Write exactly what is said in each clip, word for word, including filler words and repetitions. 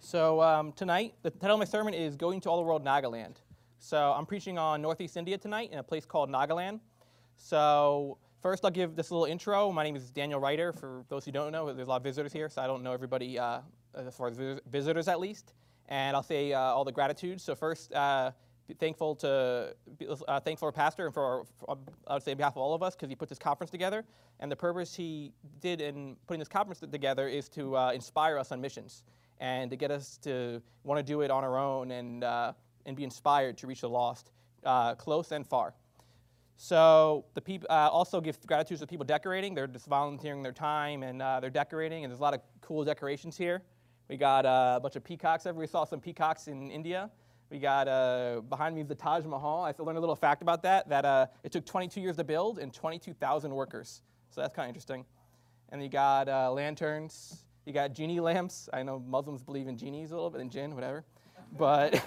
So um, tonight, the title of my sermon is Going to All the World, Nagaland. So I'm preaching on Northeast India tonight in a place called Nagaland. So first I'll give this little intro. My name is Daniel Reiter. For those who don't know, there's a lot of visitors here, so I don't know everybody uh, as far as vis- visitors at least. And I'll say uh, all the gratitude. So first, uh, be thankful to be, uh, thankful for our pastor and for, for I would say on behalf of all of us, because he put this conference together. And the purpose he did in putting this conference together is to uh, inspire us on missions and to get us to want to do it on our own and uh, and be inspired to reach the lost, uh, close and far. So the people uh, also give gratitude to the people decorating. They're just volunteering their time and uh, they're decorating, and there's a lot of cool decorations here. We got uh, a bunch of peacocks. Everybody saw some peacocks in India. We got uh, behind me is the Taj Mahal. I learned a little fact about that, that uh, it took twenty-two years to build and twenty-two thousand workers. So that's kind of interesting. And you got uh, lanterns. You got genie lamps. I know Muslims believe in genies a little bit, in jinn, whatever. But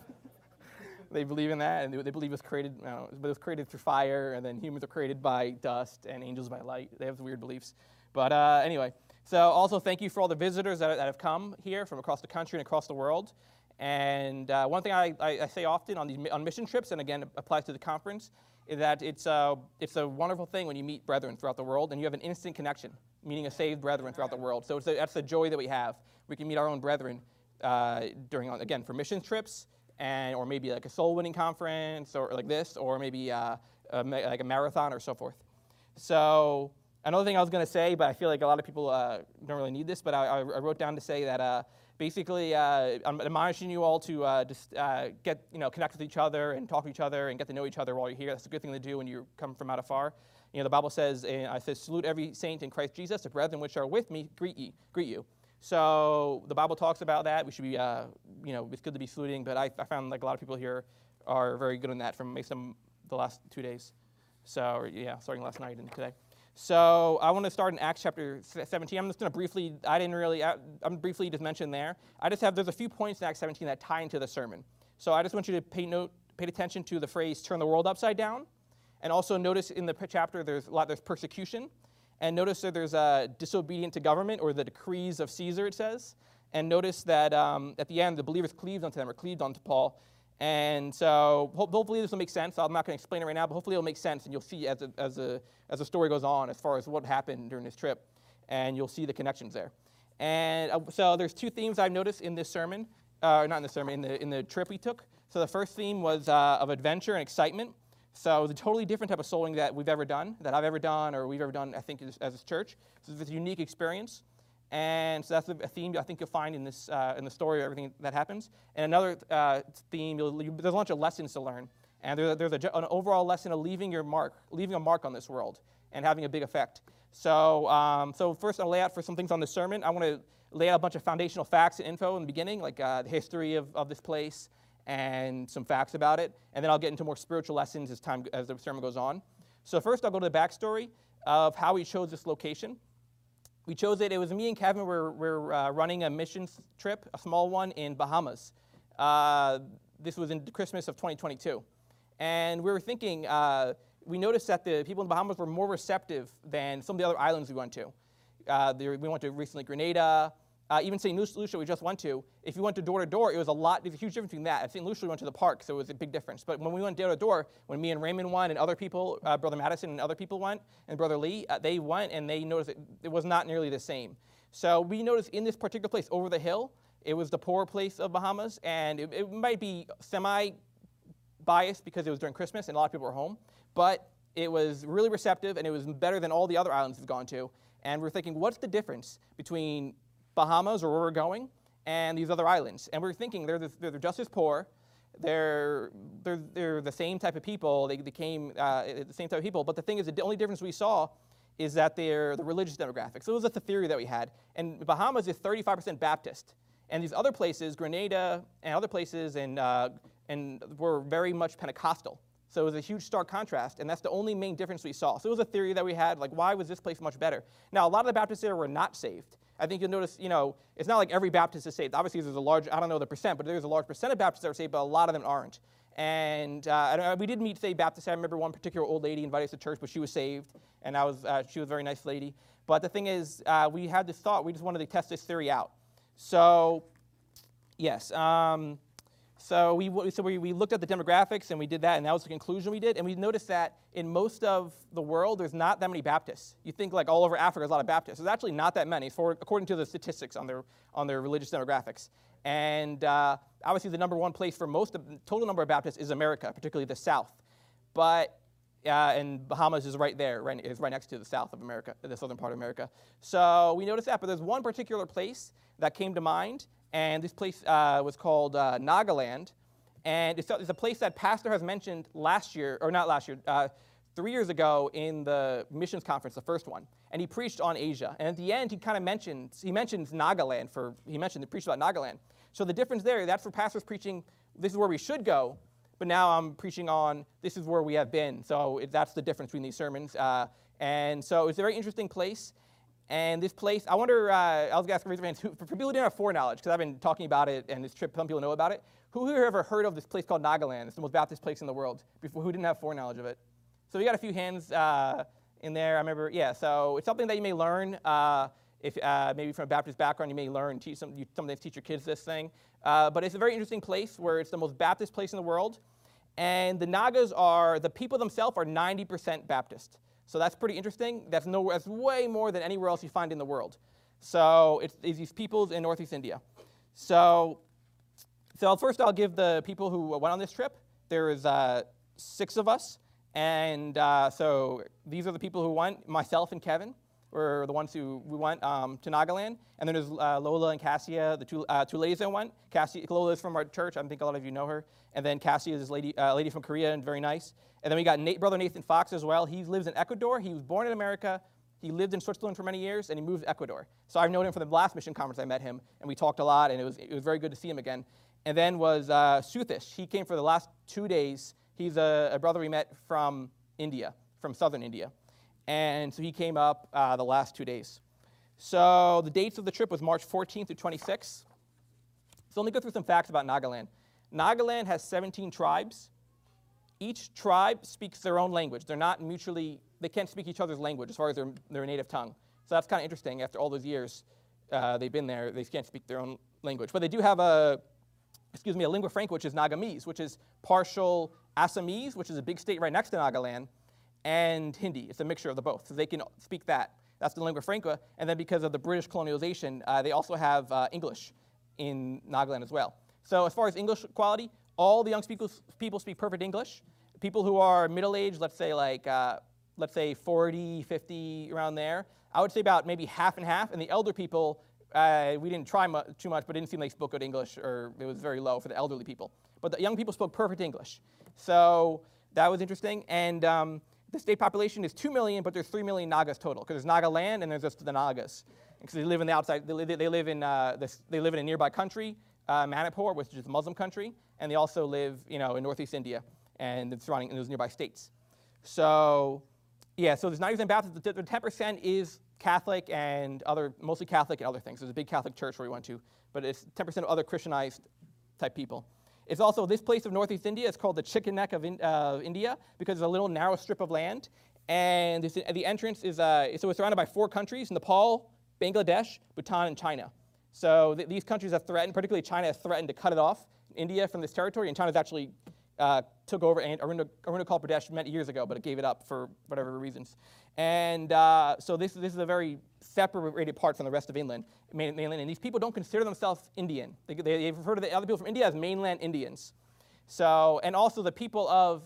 they believe in that, and they, they believe it was created, I don't know, but it was created through fire, and then humans are created by dust, and angels by light. They have weird beliefs. But uh, anyway, so also thank you for all the visitors that, that have come here from across the country and across the world. And uh, one thing I, I, I say often on these on mission trips, and again it applies to the conference, is that it's a, it's a wonderful thing when you meet brethren throughout the world, and you have an instant connection, meeting a saved brethren throughout the world. So it's a, that's the joy that we have. We can meet our own brethren uh, during, again, for mission trips, and or maybe like a soul-winning conference, or like this, or maybe uh, a, like a marathon or so forth. So another thing I was going to say, but I feel like a lot of people uh, don't really need this, but I, I wrote down to say that uh, basically uh, I'm admonishing you all to uh, just uh, get, you know, connect with each other and talk to each other and get to know each other while you're here. That's a good thing to do when you come from out afar. You know, the Bible says, uh, I says, salute every saint in Christ Jesus. The brethren which are with me greet ye, greet you. So the Bible talks about that. We should be, uh, you know, it's good to be saluting, but I, I found like a lot of people here are very good on that from maybe some the last two days. So, or, yeah, starting last night and today. So I want to start in Acts chapter seventeen. I'm just going to briefly, I didn't really, I'm briefly just mention there. I just have, there's a few points in Acts seventeen that tie into the sermon. So I just want you to pay note, pay attention to the phrase, turn the world upside down. And also notice in the chapter there's a lot, there's persecution. And notice that there's uh, disobedient to government, or the decrees of Caesar, it says. And notice that um, at the end, the believers cleaved unto them, or cleaved unto Paul. And so ho- hopefully this will make sense. I'm not going to explain it right now, but hopefully it'll make sense, and you'll see as a, as a, as the story goes on as far as what happened during this trip, and you'll see the connections there. And uh, so there's two themes I've noticed in this sermon, uh, not in the sermon, in the, in the trip we took. So the first theme was uh, of adventure and excitement. So it's a totally different type of souling that we've ever done, that I've ever done, or we've ever done, I think, as, as a church. So it's a unique experience. And so that's a theme I think you'll find in this uh, in the story of everything that happens. And another uh, theme, you'll, you, there's a bunch of lessons to learn. And there, there's a, an overall lesson of leaving your mark, leaving a mark on this world and having a big effect. So, um, so first I'll lay out for some things on the sermon. I want to lay out a bunch of foundational facts and info in the beginning, like uh, the history of, of this place and some facts about it. And then I'll get into more spiritual lessons as time as the sermon goes on. So first I'll go to the backstory of how we chose this location. We chose it, it was me and Kevin were, were uh, running a missions trip, a small one in Bahamas. Uh, this was in Christmas of twenty twenty-two. And we were thinking, uh, we noticed that the people in Bahamas were more receptive than some of the other islands we went to. Uh, there, we went to recently Grenada, uh, even Saint Lucia we just went to. If you went to door to door, it was a lot, there's a huge difference between that. At Saint Lucia we went to the park, so it was a big difference. But when we went door to door, when me and Raymond went and other people, uh, Brother Madison and other people went, and Brother Lee, uh, they went and they noticed it, it was not nearly the same. So we noticed in this particular place, over the hill, it was the poor place of Bahamas, and it, it might be semi-biased because it was during Christmas and a lot of people were home, but it was really receptive and it was better than all the other islands we've gone to. And we're thinking, what's the difference between Bahamas, or where we're going, and these other islands? And we're thinking they're, the, they're just as poor, they're, they're, they're the same type of people, they became uh, the same type of people, but the thing is, the only difference we saw is that they're the religious demographic. So it was just the theory that we had. And Bahamas is thirty-five percent Baptist. And these other places, Grenada and other places, and, uh, and were very much Pentecostal. So it was a huge stark contrast, and that's the only main difference we saw. So it was a theory that we had, like, why was this place much better? Now, a lot of the Baptists there were not saved. I think you'll notice, you know, it's not like every Baptist is saved. Obviously, there's a large, I don't know the percent, but there's a large percent of Baptists that are saved, but a lot of them aren't. And uh, we did meet saved Baptists. I remember one particular old lady invited us to church, but she was saved, and I was, uh, she was a very nice lady. But the thing is, uh, we had this thought, we just wanted to test this theory out. So Yes. Um, so we so we, we looked at the demographics and we did that, and that was the conclusion we did. And we noticed that in most of the world, there's not that many Baptists. You think like all over Africa, there's a lot of Baptists. There's actually not that many, for, according to the statistics on their on their religious demographics. And uh, obviously, the number one place for most of the total number of Baptists is America, particularly the South. But uh, and Bahamas is right there, right, is right next to the South of America, the southern part of America. So we noticed that. But there's one particular place that came to mind. And this place uh, was called uh, Nagaland. And it's, it's a place that Pastor has mentioned last year, or not last year, uh, three years ago in the missions conference, the first one. And he preached on Asia. And at the end, he kind of mentions, he mentions Nagaland for, he mentioned, he preached about Nagaland. So the difference there, that's for pastors preaching, this is where we should go. But now I'm preaching on, this is where we have been. So it, that's the difference between these sermons. Uh, and so it's a very interesting place. And this place, I wonder, uh, I was going to ask raise your hands, who, for people who didn't have foreknowledge, because I've been talking about it and this trip, some people know about it, who here ever heard of this place called Nagaland? It's the most Baptist place in the world, before, who didn't have foreknowledge of it? So we got a few hands uh, in there. I remember, yeah, so it's something that you may learn. Uh, if uh, maybe from a Baptist background, you may learn, teach some, you sometimes teach your kids this thing. Uh, but it's a very interesting place where it's the most Baptist place in the world. And the Nagas are, the people themselves are ninety percent Baptist. So that's pretty interesting. That's, no, that's way more than anywhere else you find in the world. So it's, it's these peoples in Northeast India. So, so first I'll give the people who went on this trip. There is uh, six of us. And uh, so these are the people who went. Myself and Kevin were the ones who we went um, to Nagaland. And then there's uh, Lola and Cassia, the two, uh, two ladies that went. Cassia, Lola is from our church. I think a lot of you know her. And then Cassia is this lady, uh, lady from Korea, and very nice. And then we got Nate, brother Nathan Fox as well. He lives in Ecuador. He was born in America. He lived in Switzerland for many years, and he moved to Ecuador. So I've known him from the last mission conference I met him, and we talked a lot, and it was, it was very good to see him again. And then was uh, Suthish. He came for the last two days. He's a, a brother we met from India, from southern India. And so he came up uh, the last two days. So the dates of the trip was March fourteenth through twenty-sixth. So let me go through some facts about Nagaland. Nagaland has seventeen tribes. Each tribe speaks their own language. They're not mutually, they can't speak each other's language as far as their, their native tongue. So that's kind of interesting. After all those years uh, they've been there, they can't speak their own language. But they do have a, excuse me, a lingua franca, which is Nagamese, which is partial Assamese, which is a big state right next to Nagaland, and Hindi. It's a mixture of the both. So they can speak that. That's the lingua franca. And then because of the British colonialization, uh, they also have uh, English in Nagaland as well. So as far as English quality, all the young people, people speak perfect English. People who are middle-aged, let's say like, uh, let's say forty, fifty, around there, I would say about maybe half and half. And the elder people, uh, we didn't try mu too much, but it didn't seem like they spoke good English, or it was very low for the elderly people. But the young people spoke perfect English. So that was interesting. And um, the state population is two million, but there's three million Nagas total, because there's Nagaland and there's just the Nagas. Because they live in the outside, they live, they live in uh, this, they live in a nearby country, uh, Manipur, which is a Muslim country, and they also live, you know, in Northeast India and the surrounding, in those nearby states. So, yeah, so there's ninety percent Baptist. The ten percent is Catholic and other, mostly Catholic and other things. There's a big Catholic church where we went to, but it's ten percent of other Christianized type people. It's also this place of Northeast India. It's called the Chicken Neck of in, uh, India because it's a little narrow strip of land, and it's, the entrance is uh, so it's surrounded by four countries: Nepal, Bangladesh, Bhutan, and China. So th these countries have threatened, particularly China, has threatened to cut it off India from this territory, and China's actually uh, took over and Arunachal Pradesh many years ago, but it gave it up for whatever reasons. And uh, so this, this is a very separated part from the rest of Inland, mainland, and these people don't consider themselves Indian. They, they, they've referred to the other people from India as mainland Indians. So, and also the people of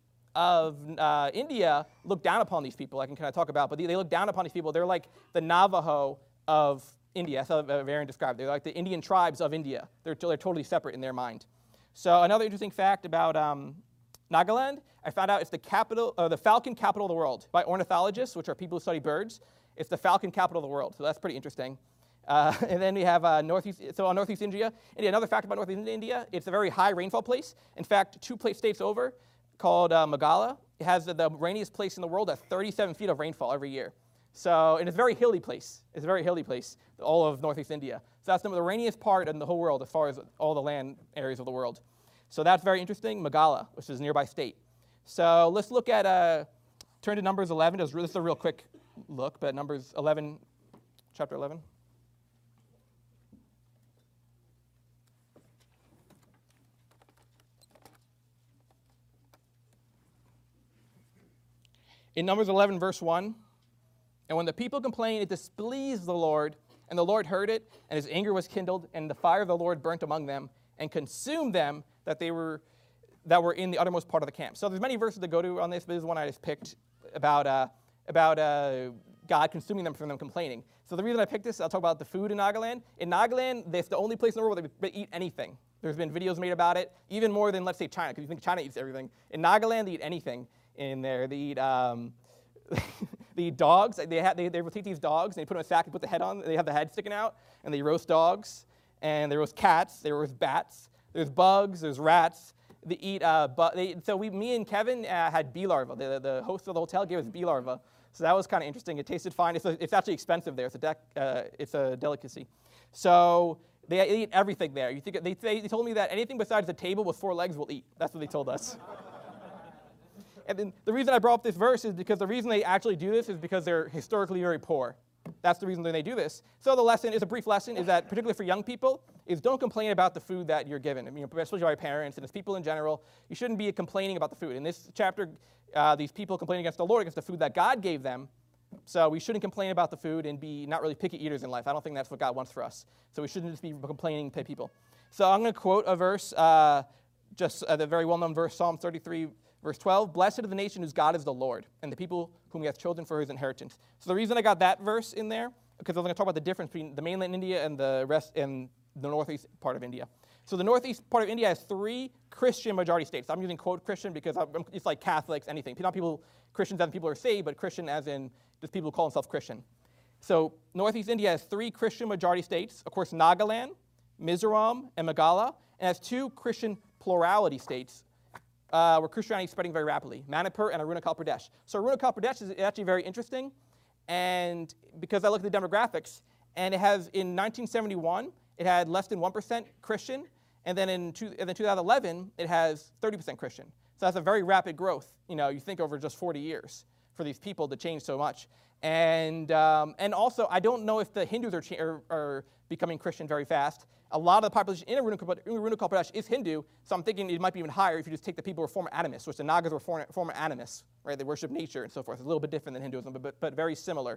of uh, India look down upon these people. I can kind of talk about, but they, they look down upon these people. They're like the Navajo of India. That's how Varian described it. They're like the Indian tribes of India. They're, they're totally separate in their mind. So another interesting fact about um, Nagaland, I found out it's the capital, uh, the falcon capital of the world by ornithologists, which are people who study birds. It's the falcon capital of the world, so that's pretty interesting. Uh, and then we have uh, Northeast, so on Northeast India. India, another fact about Northeast India, it's a very high rainfall place. In fact, two place states over, called uh, Meghalaya, it has the, the rainiest place in the world at thirty-seven feet of rainfall every year. So, and it's a very hilly place. It's a very hilly place, all of Northeast India. So that's the, the rainiest part in the whole world as far as all the land areas of the world. So that's very interesting, Meghalaya, which is a nearby state. So let's look at, uh, turn to Numbers eleven. This is a real quick look, but Numbers eleven, chapter eleven. In Numbers eleven, verse one, and when the people complained, it displeased the Lord, and the Lord heard it, and his anger was kindled, and the fire of the Lord burnt among them, and consumed them that they were that were in the uttermost part of the camp. So there's many verses to go to on this, but this is one I just picked about uh, about uh, God consuming them from them complaining. So the reason I picked this, I'll talk about the food in Nagaland. In Nagaland, it's the only place in the world where they eat anything. There's been videos made about it, even more than, let's say, China, because you think China eats everything. In Nagaland, they eat anything in there. They eat um, they eat dogs. They, ha- they, they will take these dogs, and they put them in a sack and put the head on. They have the head sticking out, and they roast dogs, and they roast cats, they roast bats. There's bugs, there's rats. They eat, uh, but they, so we, me and Kevin uh, had bee larvae. The, the host of the hotel gave us bee larvae. So that was kind of interesting. It tasted fine. It's, a, it's actually expensive there. It's a, dec, uh, it's a delicacy. So they eat everything there. You think they, they told me that anything besides the table with four legs will eat. That's what they told us. And then the reason I brought up this verse is because the reason they actually do this is because they're historically very poor. That's the reason that they do this. So the lesson is a brief lesson is that, particularly for young people, is don't complain about the food that you're given. I mean, especially by parents and as people in general, you shouldn't be complaining about the food. In this chapter, uh, these people complain against the Lord, against the food that God gave them. So we shouldn't complain about the food and be not really picky eaters in life. I don't think that's what God wants for us. So we shouldn't just be complaining to people. So I'm going to quote a verse, uh, just uh, the very well-known verse, Psalm thirty-three, verse twelve. Blessed is the nation whose God is the Lord, and the people whom he hath chosen for his inheritance. So the reason I got that verse in there, because I was going to talk about the difference between the mainland India and the rest and the northeast part of India. So the northeast part of India has three Christian majority states. I'm using quote Christian because I'm, it's like Catholics, anything. Not people, Christians as in people are saved, but Christian as in just people who call themselves Christian. So northeast India has three Christian majority states. Of course, Nagaland, Mizoram, and Meghalaya, and has two Christian plurality states uh, where Christianity is spreading very rapidly, Manipur and Arunachal Pradesh. So Arunachal Pradesh is actually very interesting, and because I look at the demographics, and it has, in nineteen seventy-one, it had less than one percent Christian, and then in, two, and then two thousand eleven, it has thirty percent Christian. So that's a very rapid growth. You know, you think over just forty years for these people to change so much. And um, and also, I don't know if the Hindus are, cha- are, are becoming Christian very fast. A lot of the population in Arunachal Pradesh is Hindu, so I'm thinking it might be even higher if you just take the people who are former animists, which the Nagas were former, former animists, right? They worship nature and so forth. It's a little bit different than Hinduism, but, but, but very similar.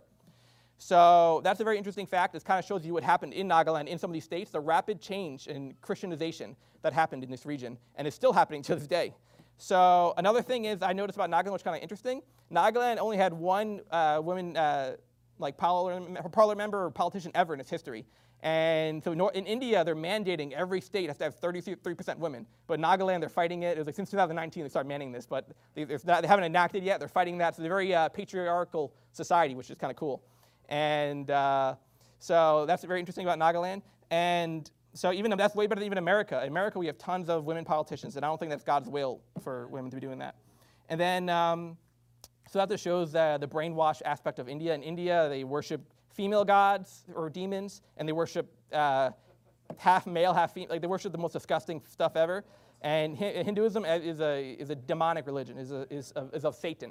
So that's a very interesting fact. It kind of shows you what happened in Nagaland, in some of these states, the rapid change in Christianization that happened in this region, and is still happening to this day. So another thing is I noticed about Nagaland, which is kind of interesting. Nagaland only had one uh, woman, uh, like parliament, parliament member or politician ever in its history. And so in India, they're mandating every state has to have thirty-three percent women. But Nagaland, they're fighting it. It was like since two thousand nineteen they started mandating this, but they, not, they haven't enacted yet. They're fighting that. So it's a very uh, patriarchal society, which is kind of cool. And uh, so that's very interesting about Nagaland. And so even that's way better than even America. In America, we have tons of women politicians, and I don't think that's God's will for women to be doing that. And then, um, so that just shows uh, the brainwash aspect of India. In India, they worship female gods or demons, and they worship uh, half male, half female. Like they worship the most disgusting stuff ever. And Hi- Hinduism is a is a demonic religion, is a, is of, is of Satan.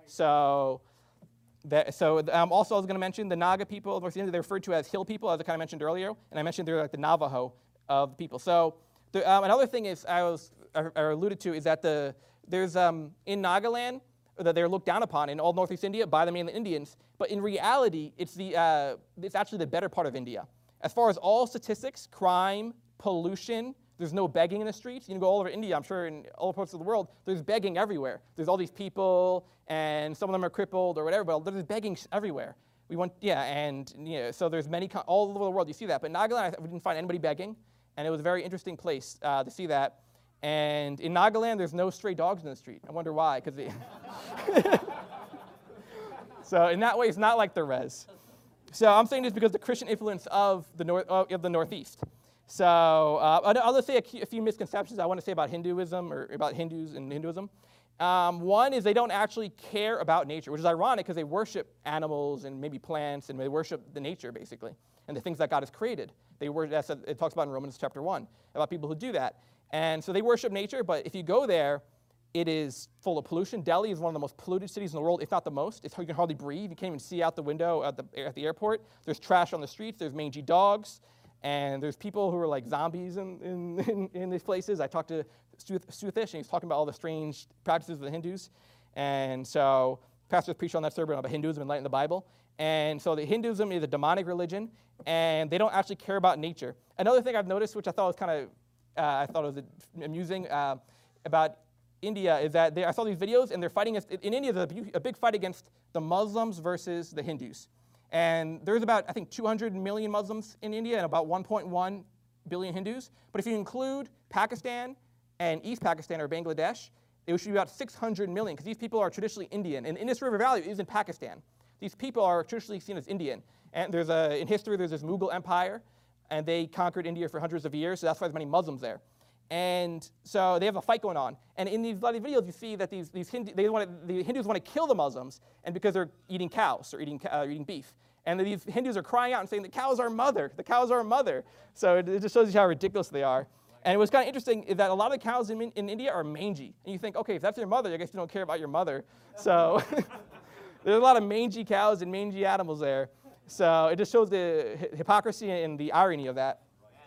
So. That, so um, also I was going to mention the Naga people of North India, they're referred to as hill people, as I kind of mentioned earlier, and I mentioned they're like the Navajo of the people. So the, um, another thing is I was I, I alluded to is that the there's um, in Nagaland that they're looked down upon in all northeast India by the mainland Indians, but in reality it's the uh, it's actually the better part of India. As far as all statistics, crime, pollution. There's no begging in the streets. You can go all over India, I'm sure, in all parts of the world, there's begging everywhere. There's all these people, and some of them are crippled or whatever, but there's begging everywhere. We want, yeah, and you know, so there's many, all over the world you see that. But Nagaland, we didn't find anybody begging, and it was a very interesting place uh, to see that. And in Nagaland, there's no stray dogs in the street. I wonder why, because so in that way, it's not like the res. So I'm saying this because the Christian influence of the north uh, of the Northeast. So uh, I'll just say a few misconceptions I want to say about Hinduism or about Hindus and Hinduism. Um, one is they don't actually care about nature, which is ironic because they worship animals and maybe plants, and they worship the nature, basically, and the things that God has created. They worship, that's a, it talks about in Romans chapter one, about people who do that. And so they worship nature, but if you go there, it is full of pollution. Delhi is one of the most polluted cities in the world, if not the most. It's, you can hardly breathe. You can't even see out the window at the, at the airport. There's trash on the streets. There's mangy dogs. And there's people who are like zombies in, in, in, in these places. I talked to Suthish, and he's talking about all the strange practices of the Hindus. And so pastors preached on that sermon about Hinduism and light in the Bible. And so the Hinduism is a demonic religion, and they don't actually care about nature. Another thing I've noticed, which I thought was kind of, uh, I thought was amusing uh, about India, is that they, I saw these videos, and they're fighting against, in India, there's a, a big fight against the Muslims versus the Hindus. And there's about, I think, two hundred million Muslims in India and about one point one billion Hindus. But if you include Pakistan and East Pakistan or Bangladesh, it should be about six hundred million, because these people are traditionally Indian. And Indus River Valley is in Pakistan. These people are traditionally seen as Indian. And there's a, in history, there's this Mughal Empire, and they conquered India for hundreds of years, so that's why there's many Muslims there. And so they have a fight going on. And in these bloody videos, you see that these, these Hindu, they want to, the Hindus want to kill the Muslims, and because they're eating cows or eating, uh, eating beef. And these Hindus are crying out and saying, the cows are mother, the cows are mother. So it, it just shows you how ridiculous they are. And what's kind of interesting is that a lot of the cows in, in India are mangy. And you think, okay, if that's your mother, I guess you don't care about your mother. So there's a lot of mangy cows and mangy animals there. So it just shows the hypocrisy and the irony of that.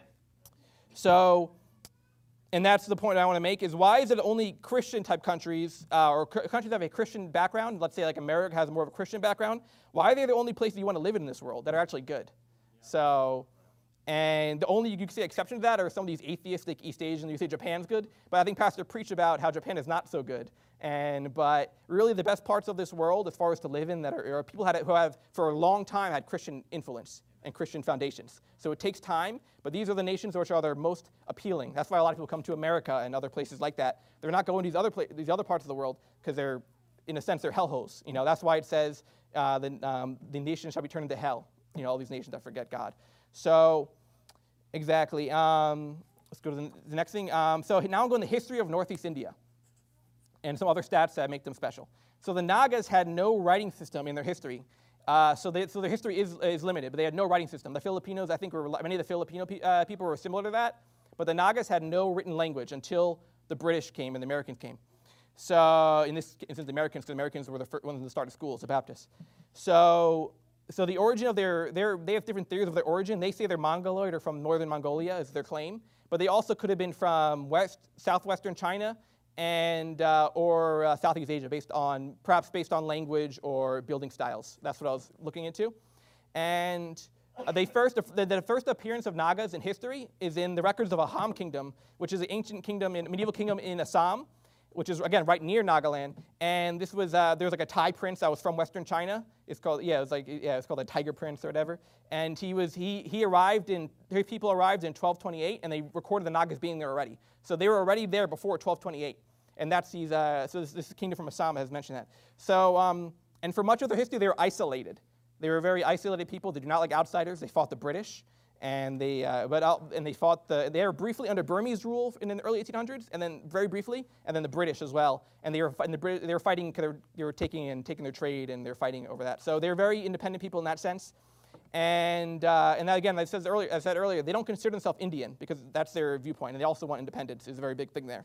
So, and that's the point I want to make, is why is it only Christian-type countries, uh, or countries that have a Christian background, let's say like America has more of a Christian background, why are they the only places you want to live in this world that are actually good? So, and the only, you can say exception to that are some of these atheistic East Asians. You say Japan's good, but I think Pastor preached about how Japan is not so good. And, but really the best parts of this world, as far as to live in, that are, are people had, who have, for a long time, had Christian influence and Christian foundations. So it takes time, but these are the nations which are the most appealing. That's why a lot of people come to America and other places like that. They're not going to these other, pla- these other parts of the world because they're, in a sense, they're hellholes. You know, that's why it says uh, the, um, the nations shall be turned into hell. You know, all these nations that forget God. So, exactly. Um, let's go to the, the next thing. Um, so now I'm going to the history of Northeast India and some other stats that make them special. So the Nagas had no writing system in their history. Uh, so, they, so their history is, is limited, but they had no writing system. The Filipinos, I think, were, many of the Filipino pe- uh, people were similar to that, but the Nagas had no written language until the British came and the Americans came. So in this instance, the Americans, because the Americans were the first ones to start schools, the Baptists. So, so the origin of their, their, they have different theories of their origin. They say they're Mongoloid or from northern Mongolia is their claim, but they also could have been from west, southwestern China, and uh, or uh, Southeast Asia, based on perhaps based on language or building styles. That's what I was looking into. And uh, they first the, the first appearance of Nagas in history is in the records of Ahom Kingdom, which is an ancient kingdom, in medieval kingdom in Assam, which is again right near Nagaland. And this was uh, there was like a Thai prince that was from Western China. It's called yeah, it was like yeah, it's called a Tiger Prince or whatever. And he was he he arrived in his people arrived in twelve twenty-eight, and they recorded the Nagas being there already. So they were already there before twelve twenty-eight. And that's these, uh, so this, this kingdom from Assam has mentioned that. So, um, and for much of their history, they were isolated. They were very isolated people. They do not like outsiders. They fought the British, and they, uh, but out, and they fought the, they were briefly under Burmese rule in the early eighteen hundreds, and then very briefly, and then the British as well. And they were fighting, the Brit- they were fighting, because they were taking and taking their trade, and they're fighting over that. So they're very independent people in that sense. And, uh, and that, again, as I said earlier, as I said earlier, they don't consider themselves Indian, because that's their viewpoint, and they also want independence. Is a very big thing there.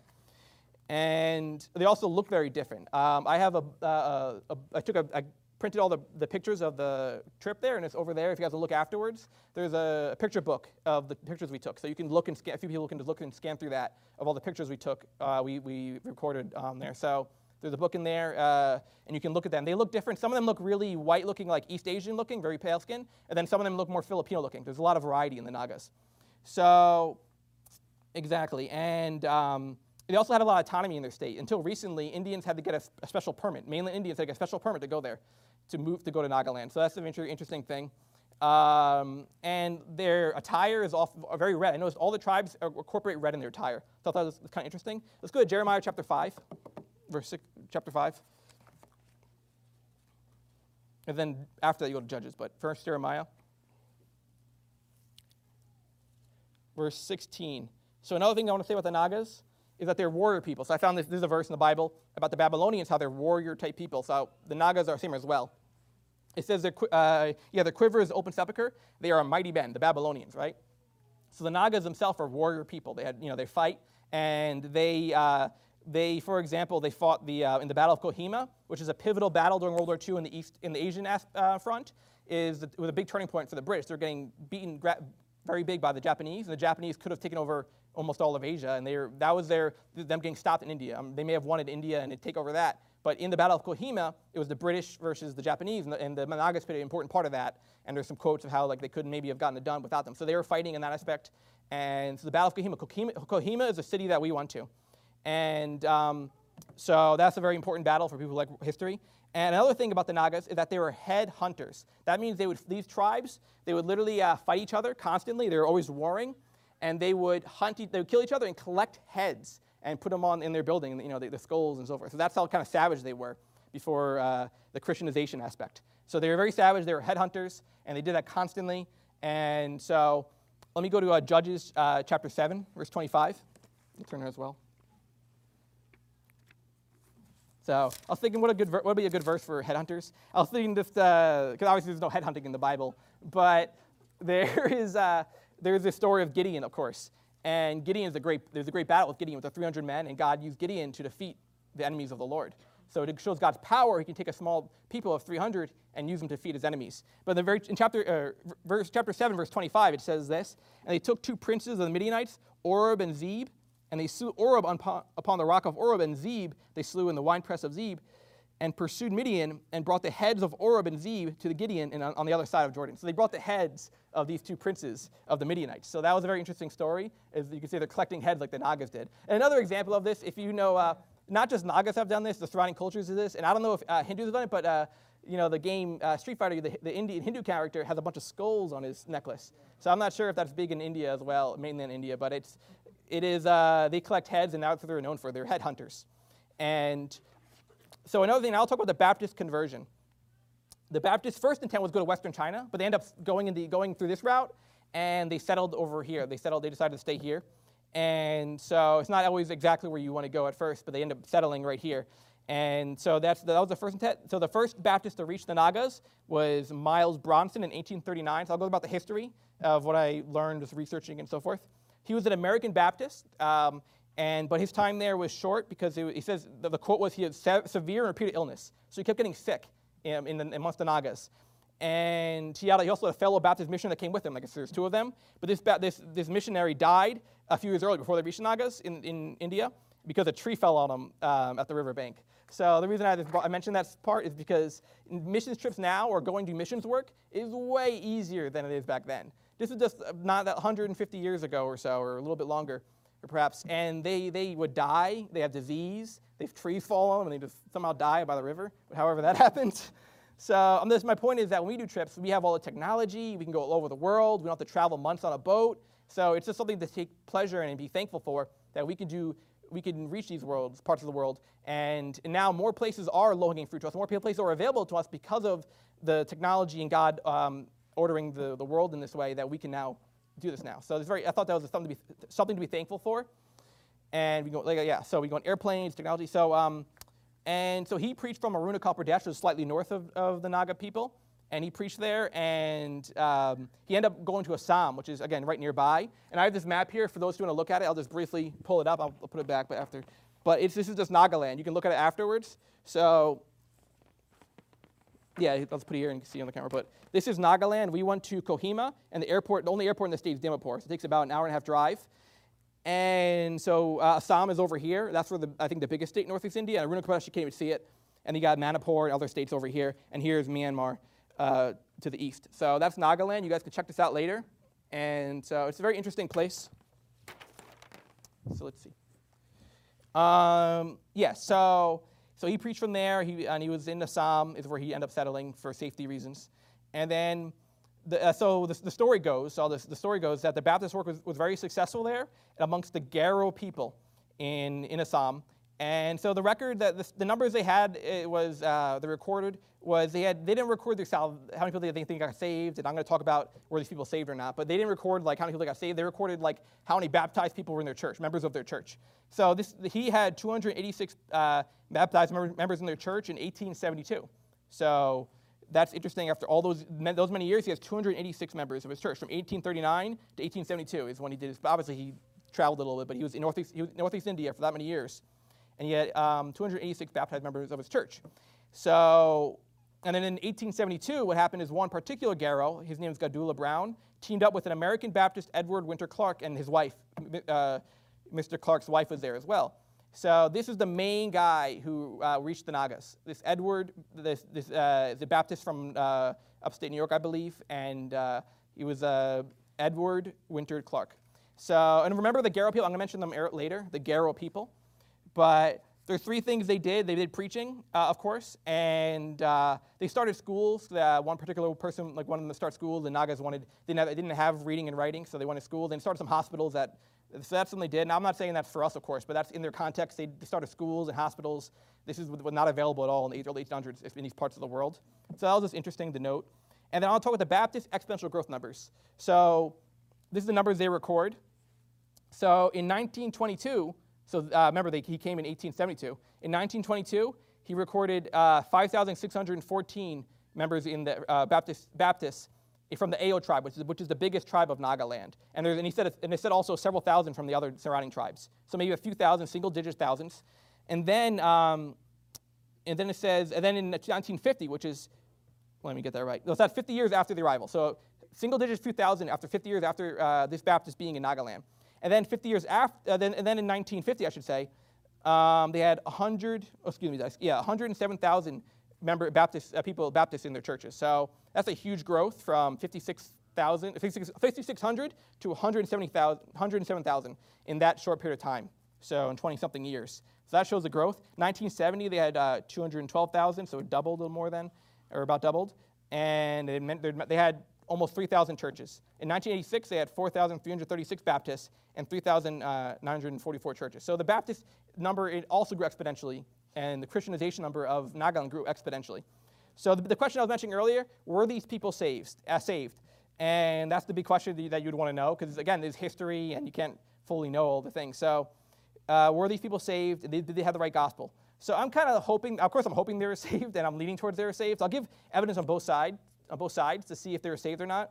And they also look very different. Um, I have a, uh, a, I took a, I printed all the, the pictures of the trip there, and it's over there if you guys will look afterwards. There's a, a picture book of the pictures we took. So you can look and scan, a few people can just look and scan through that of all the pictures we took, uh, we, we recorded um, there. So there's a book in there, uh, and you can look at them. They look different. Some of them look really white looking, like East Asian looking, very pale skin, and then some of them look more Filipino looking. There's a lot of variety in the Nagas. So, exactly, and um, they also had a lot of autonomy in their state. Until recently, Indians had to get a, a special permit. Mainland Indians had to get a special permit to go there, to move to go to Nagaland. So that's an inter- interesting thing. Um, and their attire is all, very red. I noticed all the tribes incorporate red in their attire. So I thought that was kind of interesting. Let's go to Jeremiah chapter five, verse six, chapter five. And then after that, you go to Judges. But first, Jeremiah, verse sixteen. So another thing I want to say about the Nagas is that they're warrior people. So I found this, this is a verse in the Bible about the Babylonians, how they're warrior-type people. So the Nagas are same as well. It says, uh, yeah, their quiver is open sepulcher. They are a mighty men, the Babylonians, right? So the Nagas themselves are warrior people. They had, you know, they fight, and they, uh, they, for example, they fought the uh, in the Battle of Kohima, which is a pivotal battle during World War Two in the East, in the Asian uh, front. Is it was a big turning point for the British. They're getting beaten gra- very big by the Japanese, and the Japanese could have taken over almost all of Asia, and they were, that was their them getting stopped in India. Um, they may have wanted India and to take over that, But in the Battle of Kohima, it was the British versus the Japanese, and the, and the Nagas played an important part of that. And there's some quotes of how like they couldn't maybe have gotten it done without them. So they were fighting in that aspect. And so the Battle of Kohima, Kohima, Kohima is a city that we went to. And um, so that's a very important battle for people who like history. And another thing about the Nagas is that they were head hunters. That means they would, these tribes, they would literally uh, fight each other constantly. They were always warring. And they would hunt, they would kill each other and collect heads and put them on in their building, you know, the, the skulls and so forth. So that's how kind of savage they were before uh, the Christianization aspect. So they were very savage. They were headhunters, and they did that constantly. And so let me go to uh, Judges uh, chapter seven, verse twenty-five. I'll turn there as well. So I was thinking, what a good, what would be a good verse for headhunters? I was thinking this, because uh, obviously there's no headhunting in the Bible, but there is uh, there's this story of Gideon, of course. And Gideon is a great, there's a great battle with Gideon with the three hundred men, and God used Gideon to defeat the enemies of the Lord. So it shows God's power. He can take a small people of three hundred and use them to defeat his enemies. But in, the very, in chapter, uh, verse, chapter seven, verse twenty-five, it says this, and they took two princes of the Midianites, Oreb and Zeb, and they slew Oreb upon, upon the rock of Oreb, and Zeb they slew in the winepress of Zeb, and pursued Midian, and brought the heads of Oreb and Zeb to the Gideon in, on the other side of Jordan. So they brought the heads of these two princes of the Midianites. So that was a very interesting story. As you can see, they're collecting heads like the Nagas did. And another example of this, if you know, uh, not just Nagas have done this, the surrounding cultures do this, and I don't know if uh, Hindus have done it, but uh, you know, the game uh, Street Fighter, the, the Indian Hindu character has a bunch of skulls on his necklace. So I'm not sure if that's big in India as well, mainland India, but it's, it is, uh, they collect heads, and that's what they're known for. They're head hunters. And so another thing, I'll talk about the Baptist conversion. The Baptist first intent was to go to Western China, but they end up going, in the, going through this route, and they settled over here. They settled, they decided to stay here. And so it's not always exactly where you want to go at first, but they end up settling right here. And so that's, that was the first intent. So the first Baptist to reach the Nagas was Miles Bronson in eighteen thirty-nine. So I'll go about the history of what I learned just researching and so forth. He was an American Baptist, um, and but his time there was short because it, he says, the, the quote was he had se severe and repeated illness. So he kept getting sick in, in the, amongst the Nagas. And he, had, he also had a fellow Baptist missionary that came with him. Like I said, there's two of them. But this, this, this missionary died a few years earlier before they reached the Nagas in, in India because a tree fell on him um, at the riverbank. So the reason I, just, I mentioned that part is because missions trips now or going to missions work is way easier than it is back then. This is just not that one hundred fifty years ago or so, or a little bit longer, or perhaps. And they, they would die. They have disease. They have trees fall on them, and they just somehow die by the river. But however that happens. So um, this, my point is that when we do trips, we have all the technology. We can go all over the world. We don't have to travel months on a boat. So it's just something to take pleasure in and be thankful for, that we can do. We can reach these worlds, parts of the world. And, and now more places are low-hanging fruit to us. More places are available to us because of the technology and God um, ordering the, the world in this way, that we can now do this now. So it's very, I thought that was something to be, something to be thankful for. And we go, like, yeah, so we go on airplanes, technology. So, um, and so he preached from Arunachal Pradesh, which is slightly north of, of the Naga people. And he preached there, and um, he ended up going to Assam, which is, again, right nearby. And I have this map here. For those who want to look at it, I'll just briefly pull it up. I'll, I'll put it back but after. But it's, this is just Nagaland. You can look at it afterwards. So, yeah, let's put it here and you can see on the camera. But this is Nagaland. We went to Kohima, and the airport, the only airport in the state is Dimapur. So it takes about an hour and a half drive. And so uh, Assam is over here. That's where the, I think the biggest state in Northeast India. And Arunachal Pradesh, you can't even see it. And you got Manipur and other states over here. And here's Myanmar. Uh, to the east. So that's Nagaland. You guys can check this out later. And so it's a very interesting place. So let's see. Um, yeah, so so he preached from there, he, and he was in Assam, is where he ended up settling for safety reasons. And then, the, uh, so the, the story goes, so this, the story goes that the Baptist work was, was very successful there amongst the Garo people in, in Assam. And so the record, that the, the numbers they had, it was, uh, they recorded, was they had, they didn't record their sal- how many people they think got saved, and I'm going to talk about were these people saved or not, but they didn't record like how many people got saved. They recorded like how many baptized people were in their church, members of their church. So this, he had two hundred eighty-six uh, baptized mem- members in their church in eighteen seventy-two. So that's interesting. After all those those many years, he has two hundred eighty-six members of his church from eighteen thirty-nine to eighteen seventy-two is when he did his. Obviously, he traveled a little bit, but he was in Northeast, he was in Northeast India for that many years. And he had um, two hundred eighty-six baptized members of his church. So, and then in eighteen seventy-two, what happened is one particular Garo, his name is Gadula Brown, teamed up with an American Baptist, Edward Winter Clark, and his wife, uh, Mister Clark's wife was there as well. So this is the main guy who uh, reached the Nagas. This Edward, this, this uh, is a Baptist from uh, upstate New York, I believe, and uh, he was uh, Edward Winter Clark. So, and remember the Garo people, I'm going to mention them later, the Garo people. But there's three things they did. They did preaching, uh, of course, and uh, they started schools. Uh, one particular person, like one of them, to start schools. The Nagas wanted, didn't have, they didn't have reading and writing, so they wanted schools. They started some hospitals. That, so that's something they did. Now, I'm not saying that's for us, of course, but that's in their context. They started schools and hospitals. This is not available at all in the early eighteen hundreds in these parts of the world. So that was just interesting to note. And then I'll talk about the Baptist exponential growth numbers. So this is the numbers they record. So in nineteen twenty-two, so uh, remember they, he came in eighteen seventy-two. In nineteen twenty-two, he recorded uh, five thousand six hundred fourteen members in the uh, Baptist Baptists from the Ao tribe, which is, which is the biggest tribe of Nagaland. And, and he said, and they said also several thousand from the other surrounding tribes. So maybe a few thousand, single-digit thousands. And then, um, and then it says, and then in nineteen fifty, which is, let me get that right. No, it's not fifty years after the arrival. So single-digit few thousand after fifty years after uh, this Baptist being in Nagaland. And then fifty years after, uh, then, and then in nineteen fifty, I should say, um, they had one hundred, oh, excuse me, yeah, one hundred seven thousand member Baptist uh, people Baptists in their churches. So that's a huge growth from fifty-six hundred to one hundred seven thousand in that short period of time. So in twenty-something years. So that shows the growth. nineteen seventy, they had uh, two hundred twelve thousand, so it doubled a little more than, or about doubled. And it meant they had almost three thousand churches. In nineteen eighty-six, they had four thousand three hundred thirty-six Baptists and three thousand nine hundred forty-four churches. So the Baptist number, it also grew exponentially, and the Christianization number of Nagaland grew exponentially. So the, the question I was mentioning earlier, were these people saved? Uh, saved? And that's the big question that you'd want to know, because again, there's history, and you can't fully know all the things. So uh, were these people saved? Did they, did they have the right gospel? So I'm kind of hoping, of course I'm hoping they were saved, and I'm leaning towards they were saved. So I'll give evidence on both sides, on both sides to see if they were saved or not.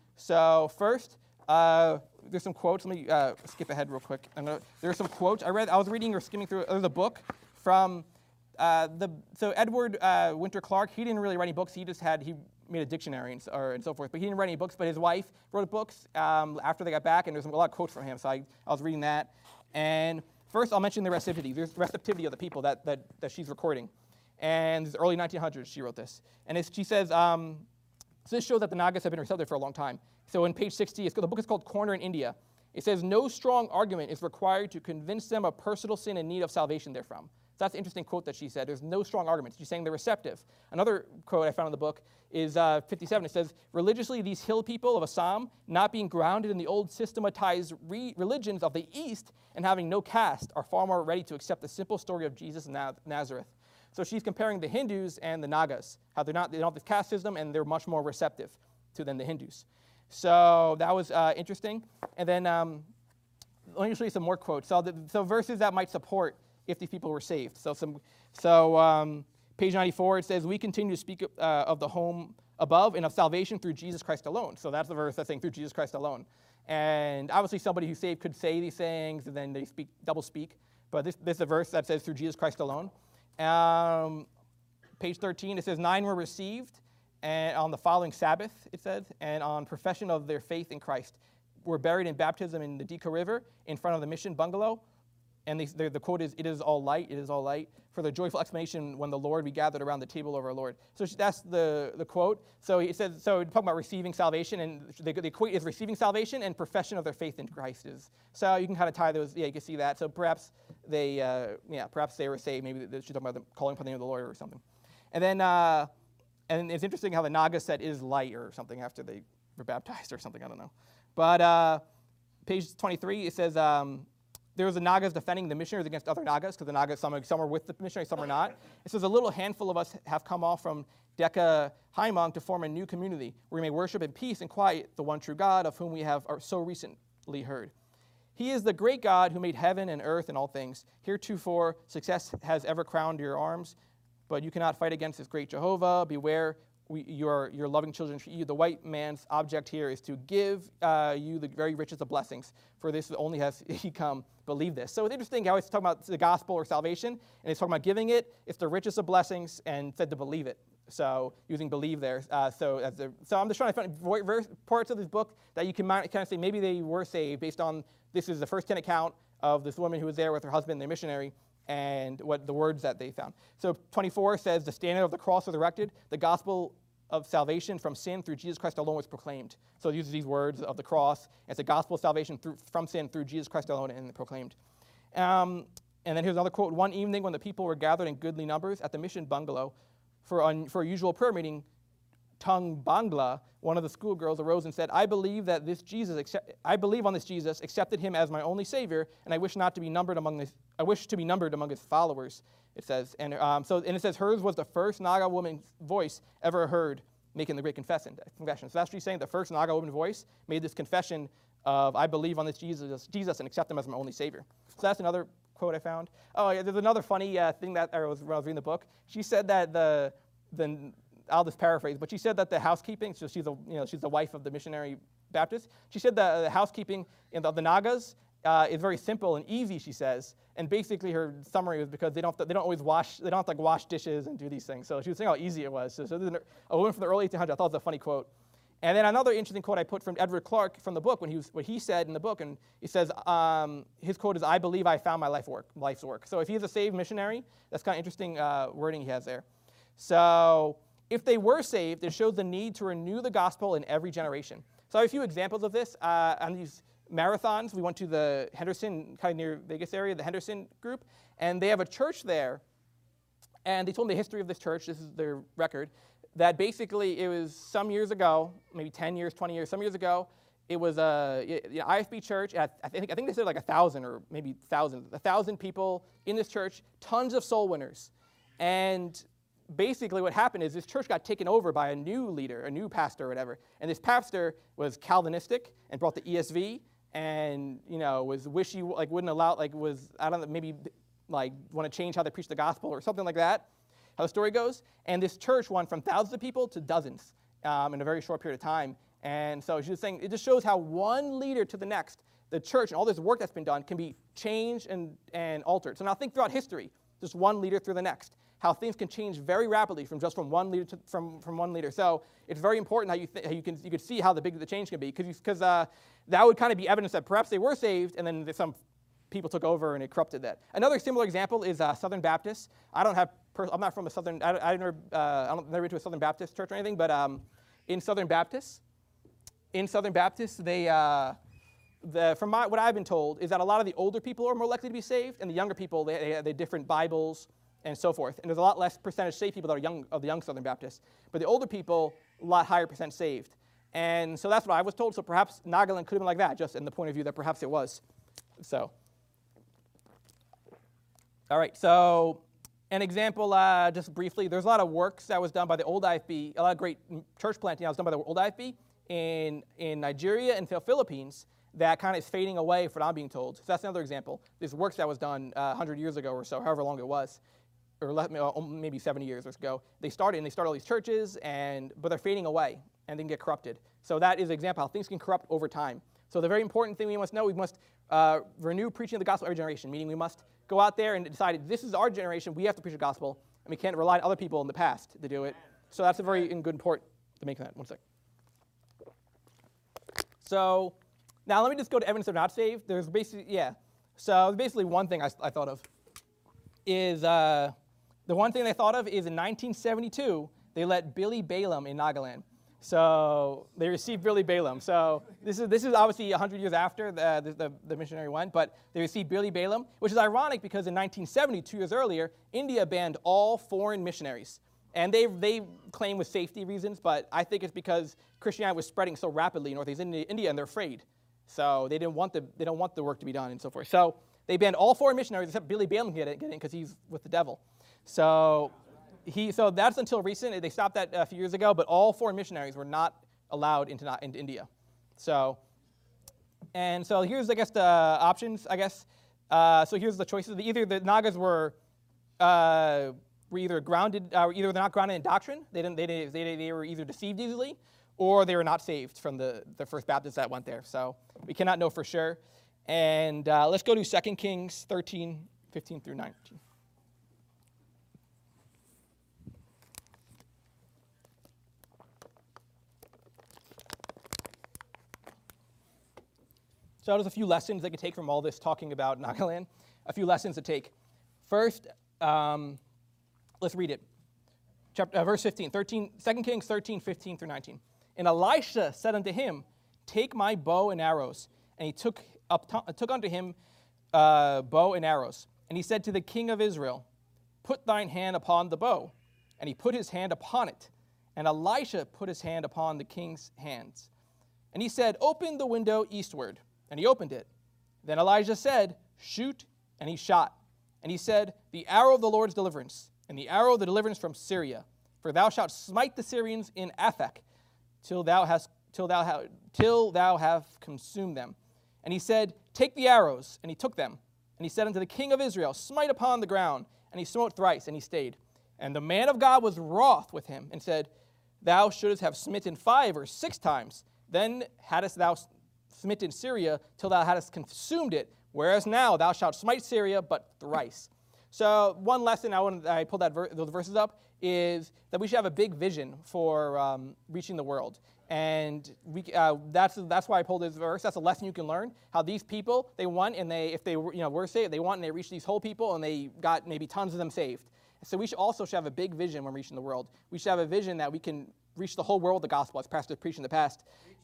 So first, uh, there's some quotes. Let me uh, skip ahead real quick. I'm gonna, there are some quotes. I read. I was reading or skimming through uh, the book from uh, the. So Edward uh, Winter Clark. He didn't really write any books. He just had he made a dictionary and, or, and so forth. But he didn't write any books. But his wife wrote books um, after they got back, and there's a lot of quotes from him. So I, I was reading that. And first, I'll mention the receptivity. There's the receptivity of the people that that, that she's recording. And this is early nineteen hundreds. She wrote this, and it's, she says. Um, So this shows that the Nagas have been receptive for a long time. So in page sixty, it's, the book is called Corner in India. It says, no strong argument is required to convince them of personal sin and need of salvation therefrom. So that's an interesting quote that she said. There's no strong arguments. She's saying they're receptive. Another quote I found in the book is uh, fifty-seven. It says, religiously, these hill people of Assam, not being grounded in the old systematized re- religions of the East and having no caste, are far more ready to accept the simple story of Jesus of Nazareth. So she's comparing the Hindus and the Nagas, how they're not, they don't have this caste system, and they're much more receptive to than the Hindus. So that was uh, interesting. And then um, let me show you some more quotes. So, the, so verses that might support if these people were saved. So some, so um, page ninety-four, it says, we continue to speak uh, of the home above and of salvation through Jesus Christ alone. So that's the verse that's saying through Jesus Christ alone. And obviously somebody who's saved could say these things, and then they speak double speak. But this, this is a verse that says through Jesus Christ alone. Um, page thirteen, it says, nine were received, and on the following Sabbath, it says, and on profession of their faith in Christ, were buried in baptism in the Dika River in front of the mission bungalow. And they, the, the quote is, it is all light, it is all light, for the joyful explanation when the Lord, we gathered around the table of our Lord. So that's the, the quote. So it says, so talking about receiving salvation, and the, the quote is receiving salvation and profession of their faith in Christ is. So you can kind of tie those, yeah, you can see that. So perhaps they, uh, yeah, perhaps they were saved. Maybe she's talking about them calling upon the name of the Lord or something. And then, uh, and it's interesting how the Naga said is light or something after they were baptized or something, I don't know. But uh, page twenty-three, it says, um, there was the Nagas defending the missionaries against other Nagas, because the Nagas, some, some are with the missionaries, some are not. It says, a little handful of us have come off from Deka Haimong to form a new community, where we may worship in peace and quiet the one true God, of whom we have so recently heard. He is the great God who made heaven and earth and all things. Heretofore, success has ever crowned your arms, but you cannot fight against this great Jehovah. Beware, we, your, your loving children treat you. The white man's object here is to give uh, you the very richest of blessings, for this only has he come. Believe this. So it's interesting how it's talking about the gospel or salvation, and it's talking about giving it. It's the richest of blessings, and said to believe it. So using believe there. Uh, so as a, so I'm just trying to find verse, parts of this book that you can kind of say maybe they were saved based on this is the first-hand account of this woman who was there with her husband, the missionary, and what the words that they found. So twenty-four says, the standard of the cross was erected, the gospel of salvation from sin through Jesus Christ alone was proclaimed. So it uses these words of the cross. It's the gospel of salvation through, from sin through Jesus Christ alone and proclaimed. Um, and then here's another quote. One evening when the people were gathered in goodly numbers at the mission bungalow for, un, for a usual prayer meeting, Tung Bangla, one of the schoolgirls, arose and said, I believe that this Jesus, accept, I believe on this Jesus, accepted him as my only Savior, and I wish not to be numbered among his, I wish to be numbered among his followers, it says. And um, so, and it says hers was the first Naga woman's voice ever heard making the great confession. confession. So that's what she's saying. The first Naga woman voice made this confession of, I believe on this Jesus, Jesus and accept him as my only Savior. So that's another quote I found. Oh, yeah, there's another funny uh, thing that I was, when I was reading the book. She said that the, the I'll just paraphrase, but she said that the housekeeping, so she's a, you know, she's the wife of the missionary Baptist. She said that the housekeeping in the, the Nagas uh, is very simple and easy, she says. And basically her summary was because they don't, have to, they don't always wash, they don't have to like wash dishes and do these things. So she was saying how easy it was. So, so this is a woman from the early eighteen hundreds. I thought it was a funny quote. And then another interesting quote I put from Edward Clark from the book, when he was, what he said in the book, and he says, um, his quote is, I believe I found my life work, life's work. So if he's a saved missionary, that's kind of interesting uh, wording he has there. So if they were saved, it shows the need to renew the gospel in every generation. So I have a few examples of this. Uh, on these marathons, we went to the Henderson, kind of near Vegas area, the Henderson group, and they have a church there. And they told me the history of this church, this is their record, that basically it was some years ago, maybe ten years, twenty years, some years ago, it was a you know, I F B church. I think, I think they said like a thousand or maybe thousands, a thousand people in this church, tons of soul winners. And basically what happened is this church got taken over by a new leader, a new pastor or whatever. And this pastor was Calvinistic and brought the E S V and, you know, was wishy, like wouldn't allow, like was, I don't know, maybe like want to change how they preach the gospel or something like that, how the story goes. And this church went from thousands of people to dozens um, in a very short period of time. And so she was saying, it just shows how one leader to the next, the church and all this work that's been done can be changed and, and altered. So now think throughout history, just one leader through the next, how things can change very rapidly from just from one leader to from, from one leader. So it's very important how you th- how you can you could see how the big the change can be, because because uh, that would kind of be evidence that perhaps they were saved and then some people took over and it corrupted that. Another similar example is uh, Southern Baptists. I don't have pers- I'm not from a Southern I, I never uh, I don't never been to a Southern Baptist church or anything, but um, in Southern Baptists, in Southern Baptists they. Uh, The, from my, what I've been told is that a lot of the older people are more likely to be saved, and the younger people, they, they, they have different Bibles and so forth. And there's a lot less percentage saved people that are young, of the young Southern Baptists. But the older people, a lot higher percent saved. And so that's what I was told. So perhaps Nagaland could have been like that, just in the point of view that perhaps it was. So, all right, so an example, uh, just briefly, there's a lot of works that was done by the old I F B, a lot of great church planting that was done by the old I F B in, in Nigeria and the Philippines, that kind of is fading away from what I'm being told. So that's another example. There's works that was done uh, one hundred years ago or so, however long it was, or maybe seventy years ago. They started, and they started all these churches, and but they're fading away, and they can get corrupted. So that is an example how things can corrupt over time. So the very important thing we must know, we must uh, renew preaching of the gospel every generation, meaning we must go out there and decide, this is our generation, we have to preach the gospel, and we can't rely on other people in the past to do it. So that's a very good important to make that. One sec. So now let me just go to evidence they're not saved. There's basically, yeah. So basically one thing I, I thought of is, uh, the one thing they thought of is in nineteen seventy-two, they let Billy Balaam in Nagaland. So they received Billy Balaam. So this is this is obviously one hundred years after the, the, the, the missionary went, but they received Billy Balaam, which is ironic because in nineteen seventy, two years earlier, India banned all foreign missionaries. And they they claim with safety reasons, but I think it's because Christianity was spreading so rapidly in Northeast India, and they're afraid. So they didn't want the they don't want the work to be done and so forth. So they banned all foreign missionaries except Billy Balaam get it, get in because he's with the devil. So he so that's until recent. They stopped that a few years ago, but all foreign missionaries were not allowed into not into India. So and so here's I guess the options. I guess uh, so here's the choices. Either the Nagas were uh, were either grounded, uh, either they're not grounded in doctrine. They didn't. They, they they were either deceived easily, or they were not saved from the, the First Baptists that went there. So we cannot know for sure. And uh, let's go to Second Kings thirteen, fifteen through nineteen. So there's a few lessons they could take from all this talking about Nagaland. A few lessons to take. First, um, let's read it. Chapter, uh, verse fifteen, thirteen, Second Kings thirteen, fifteen through nineteen. And Elisha said unto him, take my bow and arrows. And he took up to, took unto him uh, bow and arrows. And he said to the king of Israel, put thine hand upon the bow. And he put his hand upon it. And Elisha put his hand upon the king's hands. And he said, open the window eastward. And he opened it. Then Elijah said, shoot. And he shot. And he said, the arrow of the Lord's deliverance, and the arrow of the deliverance from Syria. For thou shalt smite the Syrians in Aphek, till thou hast till thou ha, till thou have consumed them. And he said, take the arrows. And he took them. And he said unto the king of Israel, smite upon the ground. And he smote thrice, and he stayed. And the man of God was wroth with him, and said, thou shouldest have smitten five or six times. Then hadst thou smitten Syria till thou hadst consumed it. Whereas now thou shalt smite Syria but thrice. So one lesson I wanted, I pulled that ver- those verses up is that we should have a big vision for um, reaching the world. And we, uh, that's that's why I pulled this verse. That's a lesson you can learn. How these people, they won, and they if they were, you know were saved, they won and they reached these whole people, and they got maybe tons of them saved. So we should also should have a big vision when reaching the world. We should have a vision that we can reach the whole world with the gospel, as Pastor preached in the past.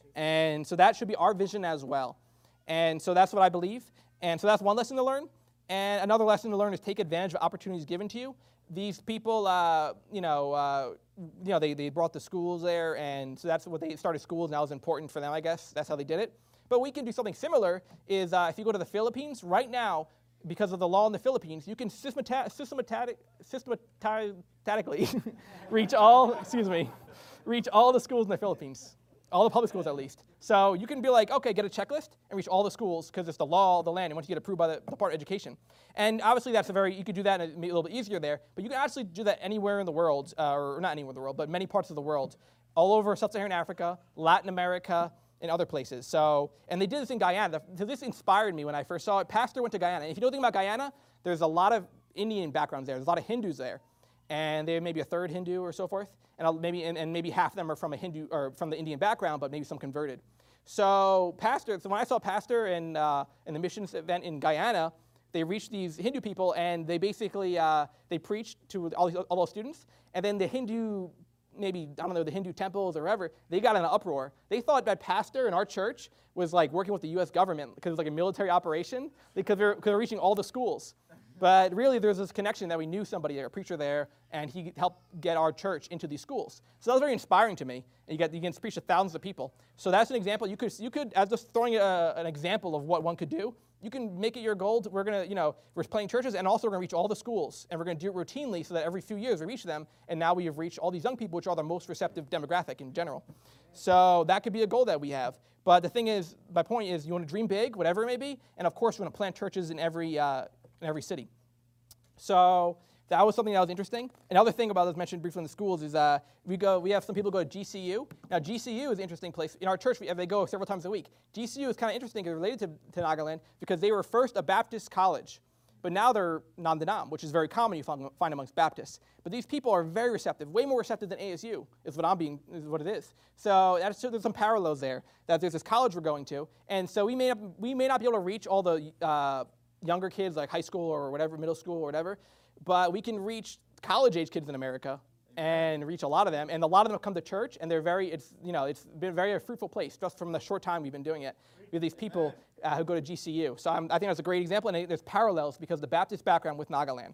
And so that should be our vision as well. And so that's what I believe. And so that's one lesson to learn. And another lesson to learn is take advantage of opportunities given to you. These people, uh, you know, uh, you know, they, they brought the schools there, and so that's what they started schools. Now it's important for them, I guess. That's how they did it. But we can do something similar. Is uh, if you go to the Philippines right now, because of the law in the Philippines, you can systemati- systematic, systematically reach all. Excuse me, reach all the schools in the Philippines. All the public schools, at least. So you can be like, okay, get a checklist and reach all the schools because it's the law of the land. And once you get approved by the Department of Education. And obviously that's a very, you could do that and make it a little bit easier there. But you can actually do that anywhere in the world, uh, or not anywhere in the world, but many parts of the world. All over Sub-Saharan Africa, Latin America, and other places. So, and they did this in Guyana. So this inspired me when I first saw it. Pastor went to Guyana. And if you know anything about Guyana, there's a lot of Indian backgrounds there. There's a lot of Hindus there. And they may be a third Hindu or so forth, and maybe and, and maybe half of them are from a Hindu or from the Indian background, but maybe some converted. So pastor, so when I saw pastor in uh, in the missions event in Guyana, they reached these Hindu people, and they basically uh, they preached to all these, all those students, and then the Hindu, maybe I don't know, the Hindu temples or wherever, they got in an uproar. They thought that pastor in our church was like working with the U S government because it was like a military operation because they're, they're reaching all the schools. But really, there's this connection that we knew somebody there, a preacher there, and he helped get our church into these schools. So that was very inspiring to me. And you get you can preach to thousands of people. So that's an example. You could you could as just throwing a, an example of what one could do. You can make it your goal. To, we're gonna you know we're playing churches, and also we're gonna reach all the schools, and we're gonna do it routinely so that every few years we reach them. And now we have reached all these young people, which are the most receptive demographic in general. So that could be a goal that we have. But the thing is, my point is, you want to dream big, whatever it may be, and of course, we want to plant churches in every uh, in every city. So that was something that was interesting. Another thing about this mentioned briefly in the schools is uh, we go. We have some people go to G C U. Now G C U is an interesting place. In our church, we, they go several times a week. G C U is kind of interesting. It's related to, to Nagaland because they were first a Baptist college, but now they're non-denom, which is very common you find, find amongst Baptists. But these people are very receptive, way more receptive than A S U is what I'm being is what it is. So that's, so there's some parallels there. That there's this college we're going to, and so we may not, we may not be able to reach all the uh, younger kids, like high school or whatever, middle school or whatever, but we can reach college-age kids in America and reach a lot of them, and a lot of them come to church, and they're very, it's, you know, it's been a very fruitful place just from the short time we've been doing it with these people uh, who go to G C U. So I'm, I think that's a great example, and there's parallels because of the Baptist background with Nagaland.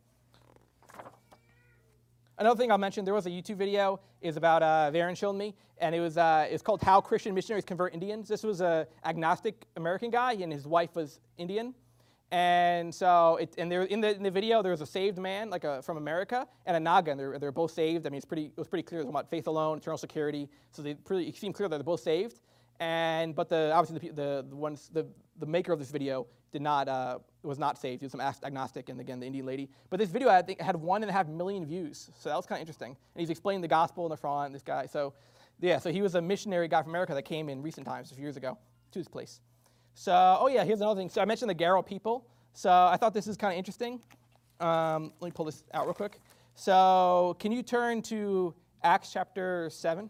Another thing I'll mention, there was a YouTube video is about uh, Varen showed me, and it was uh, it's called How Christian Missionaries Convert Indians. This was an agnostic American guy, and his wife was Indian. And so, it, and there in the in the video, there was a saved man, like a, from America, and a Naga, and they're they're both saved. I mean, it's pretty it was pretty clear about faith alone, eternal security. So they pretty it seemed clear that they're both saved. And but the obviously the the, the ones the the maker of this video did not uh, was not saved. He was some agnostic, and again the Indian lady. But this video I think had one and a half million views. So that was kind of interesting. And he's explaining the gospel in the front. This guy, so yeah, so he was a missionary guy from America that came in recent times, a few years ago, to this place. So, oh yeah, here's another thing. So I mentioned the Garo people. So I thought this is kind of interesting. Um, let me pull this out real quick. So can you turn to Acts chapter seven?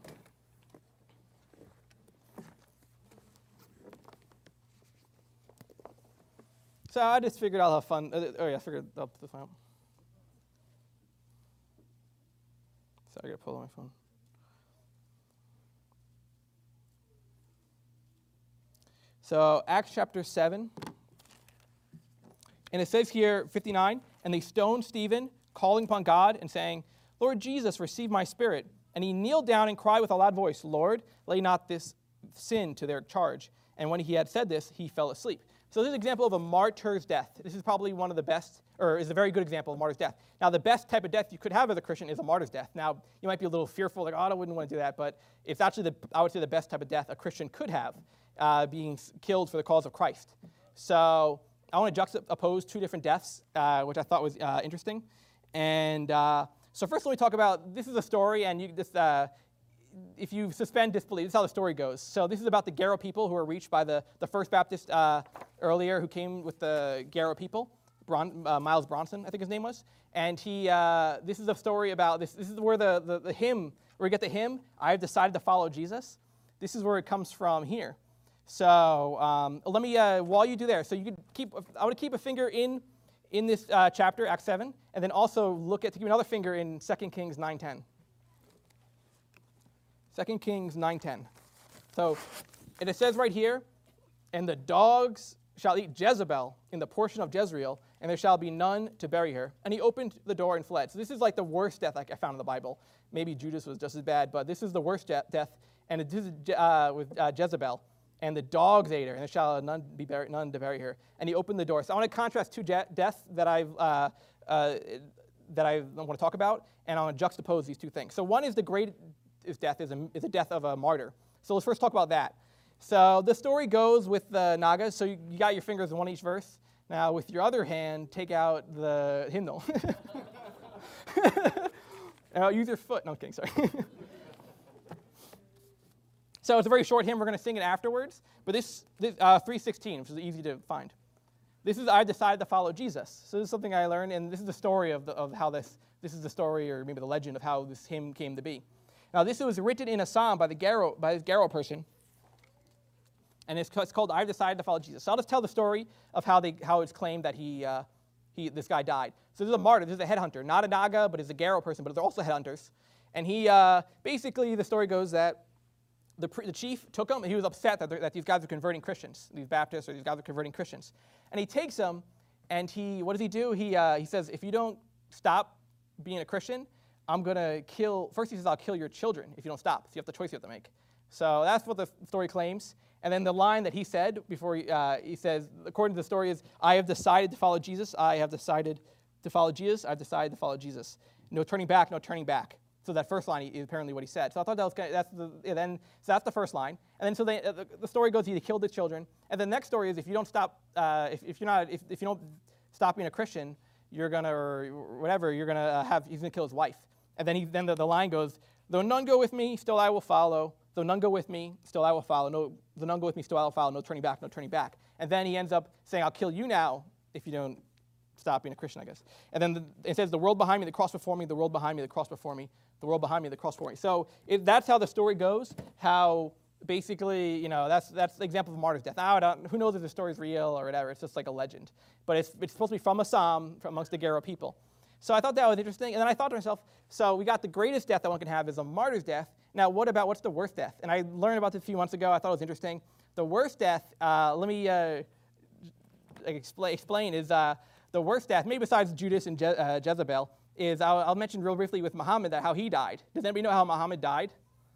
So I just figured I'll have fun. Uh, oh yeah, I figured I'll put this out. Sorry, I gotta pull out my phone. So Acts chapter seven. And it says here, fifty-nine, and they stoned Stephen, calling upon God and saying, Lord Jesus, receive my spirit. And he kneeled down and cried with a loud voice, Lord, lay not this sin to their charge. And when he had said this, he fell asleep. So this is an example of a martyr's death. This is probably one of the best, or is a very good example of martyr's death. Now, the best type of death you could have as a Christian is a martyr's death. Now, you might be a little fearful, like, oh, I wouldn't want to do that, but it's actually, the, I would say, the best type of death a Christian could have, uh, being killed for the cause of Christ. So I want to juxtapose two different deaths, uh, which I thought was uh, interesting. And uh, so first let me talk about, this is a story, and you just, uh, if you suspend disbelief, this is how the story goes. So this is about the Garrow people who were reached by the, the First Baptist uh, earlier who came with the Garrow people, Bron, uh, Miles Bronson, I think his name was. And he, uh, this is a story about, this This is where the, the, the hymn, where we get the hymn, I have decided to follow Jesus. This is where it comes from here. So um, let me, uh, while you do there, so you could keep, I want to keep a finger in in this uh, chapter, Acts seven, and then also look at, to keep another finger in Second Kings nine ten. Second Kings nine ten. So, and it says right here, and the dogs shall eat Jezebel in the portion of Jezreel, and there shall be none to bury her. And he opened the door and fled. So this is like the worst death like I found in the Bible. Maybe Judas was just as bad, but this is the worst je- death, and this is uh, with uh, Jezebel. And the dogs ate her, and there shall none be buried, none to bury her. And he opened the door. So I want to contrast two je- deaths that I've uh, uh, that I want to talk about, and I want to juxtapose these two things. So one is the greatest death is a, is a death of a martyr. So let's first talk about that. So the story goes with the Nagas. So you, you got your fingers in one each verse. Now with your other hand, take out the hymnal. uh, use your foot. No, I'm kidding. Sorry. So it's a very short hymn. We're going to sing it afterwards. But this, this uh, three sixteen, which is easy to find. This is, I decided to follow Jesus. So this is something I learned, and this is the story of, the, of how this, this is the story, or maybe the legend of how this hymn came to be. Now this was written in a psalm by the Garrow, by this Garrow person. And it's, it's called, I've decided to follow Jesus. So I'll just tell the story of how, they, how it's claimed that he, uh, he, this guy died. So this is a martyr, this is a headhunter. Not a Naga, but he's a Garrow person, but they're also headhunters. And he, uh, basically, the story goes that The, the chief took him, and he was upset that, that these guys are converting Christians, these Baptists, or these guys are converting Christians. And he takes them, and he, what does he do? He, uh, he says, if you don't stop being a Christian, I'm going to kill, first he says, I'll kill your children if you don't stop. So you have the choice you have to make. So that's what the story claims. And then the line that he said before, he, uh, he says, according to the story is, I have decided to follow Jesus. I have decided to follow Jesus. I've decided to follow Jesus. No turning back, no turning back. So that first line is apparently what he said. So I thought that was kind of, that's the, yeah, then, so that's the first line. And then so they, uh, the, the story goes, he killed his children. And the next story is, if you don't stop, uh, if, if you're not, if, if you don't stop being a Christian, you're gonna, or whatever, you're gonna uh, have, he's gonna kill his wife. And then he, then the, the line goes, though none go with me, still I will follow. Though none go with me, still I will follow. No, though none go with me, still I will follow. No turning back, no turning back. And then he ends up saying, I'll kill you now if you don't stop being a Christian, I guess. And then the, it says, the world behind me, the cross before me, the world behind me, the cross before me, the world behind me, the cross before me. So it, that's how the story goes, how basically, you know, that's that's the example of a martyr's death. Now, I don't, who knows if the story is real or whatever. It's just like a legend. But it's, it's supposed to be from a psalm from amongst the Garrow people. So I thought that was interesting. And then I thought to myself, so we got the greatest death that one can have is a martyr's death. Now, what about, what's the worst death? And I learned about this a few months ago. I thought it was interesting. The worst death, uh, let me uh, explain, explain, is uh, the worst death, maybe besides Judas and Je- uh, Jezebel, is, I'll, I'll mention real briefly with Muhammad that how he died. Does anybody know how Muhammad died?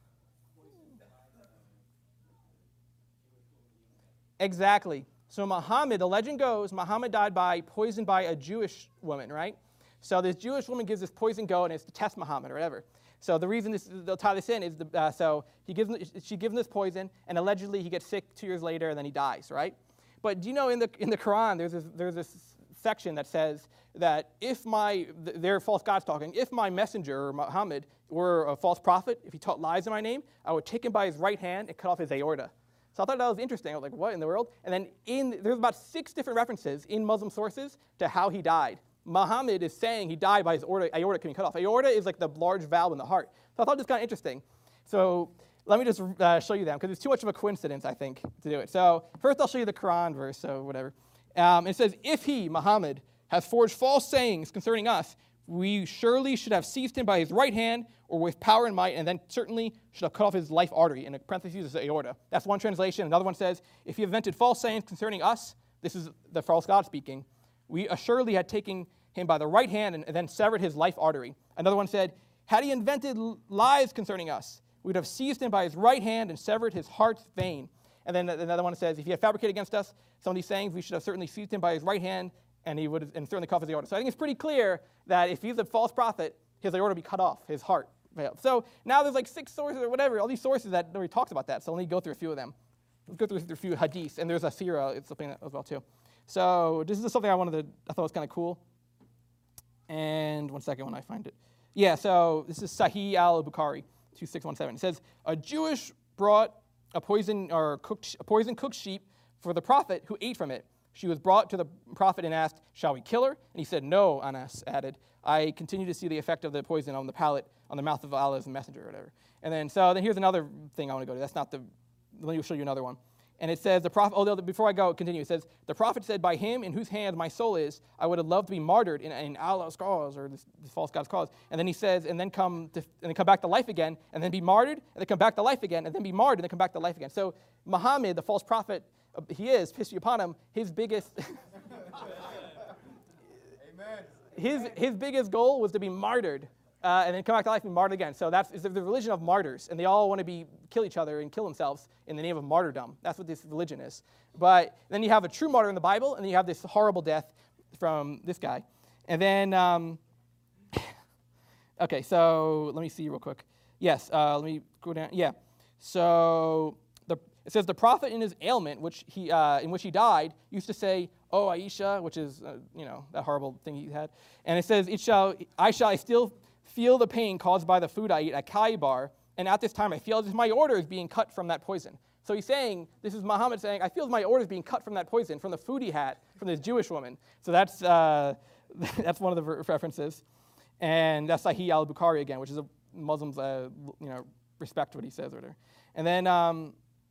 Exactly. So Muhammad, the legend goes, Muhammad died by poisoned by a Jewish woman, right? So this Jewish woman gives this poison go, and it's to test Muhammad or whatever. So the reason this, they'll tie this in is, the, uh, so he gives, she gives him this poison, and allegedly he gets sick two years later, and then he dies, right? But do you know in the in the Quran, there's this, there's this section that says that if my, they're false gods talking, if my messenger, Muhammad, were a false prophet, if he taught lies in my name, I would take him by his right hand and cut off his aorta. So I thought that was interesting. I was like, what in the world? And then in, there's about six different references in Muslim sources to how he died. Muhammad is saying he died by his aorta, aorta getting cut off. Aorta is like the large valve in the heart. So I thought this was kind of interesting. So let me just uh, show you them, because it's too much of a coincidence, I think, to do it. So first I'll show you the Quran verse, so whatever. Um, it says, if he, Muhammad, has forged false sayings concerning us, we surely should have seized him by his right hand or with power and might, and then certainly should have cut off his life artery. In parentheses is aorta. That's one translation. Another one says, if he invented false sayings concerning us, this is the false God speaking, we assuredly had taken him by the right hand and then severed his life artery. Another one said, had he invented lies concerning us, we would have seized him by his right hand and severed his heart's vein. And then another one says, if he had fabricated against us some of these sayings, we should have certainly seized him by his right hand and he would have, and certainly cut off his aorta. So I think it's pretty clear that if he's a false prophet, his aorta would be cut off, his heart. So now there's like six sources or whatever, all these sources that nobody talks about that. So let me go through a few of them. Let's go through a few hadiths, and there's a seerah, it's something as well too. So this is something I wanted to, I thought was kind of cool. And one second when I find it. Yeah, so this is Sahih al-Bukhari, two six one seven. It says, a Jewish brought a poison or cooked, a poison cooked sheep for the prophet who ate from it. She was brought to the prophet and asked, shall we kill her? And he said, no, Anas added. I continue to see the effect of the poison on the palate, on the mouth of Allah's messenger or whatever. And then, so then here's another thing I want to go to. That's not the, let me show you another one. And it says, the prophet, oh, before I go, continue, it says, the prophet said, by him in whose hand my soul is, I would have loved to be martyred in, in Allah's cause, or this, this false God's cause. And then he says, and then come to, and then come back to life again, and then be martyred, and then come back to life again, and then be martyred, and then come back to life again. So Muhammad, the false prophet, uh, he is, peace be upon him, his biggest, his, his biggest goal was to be martyred. Uh, and then come back to life and be martyred again. So that's it's the religion of martyrs, and they all want to be kill each other and kill themselves in the name of martyrdom. That's what this religion is. But then you have a true martyr in the Bible, and then you have this horrible death from this guy. And then, um, okay, so let me see real quick. Yes, uh, let me go down. Yeah, so the, it says the prophet in his ailment, which he uh, in which he died, used to say, "Oh Aisha," which is uh, you know that horrible thing he had. And it says, "It shall I shall I still." feel the pain caused by the food I eat at Khaybar, and at this time I feel as if my aorta is being cut from that poison." So he's saying, this is Muhammad saying, I feel as my aorta is being cut from that poison, from the food he had, from this Jewish woman. So that's uh, that's one of the references. And that's Sahih al-Bukhari again, which is a Muslims uh, you know, respect what he says or whatever. And then, um,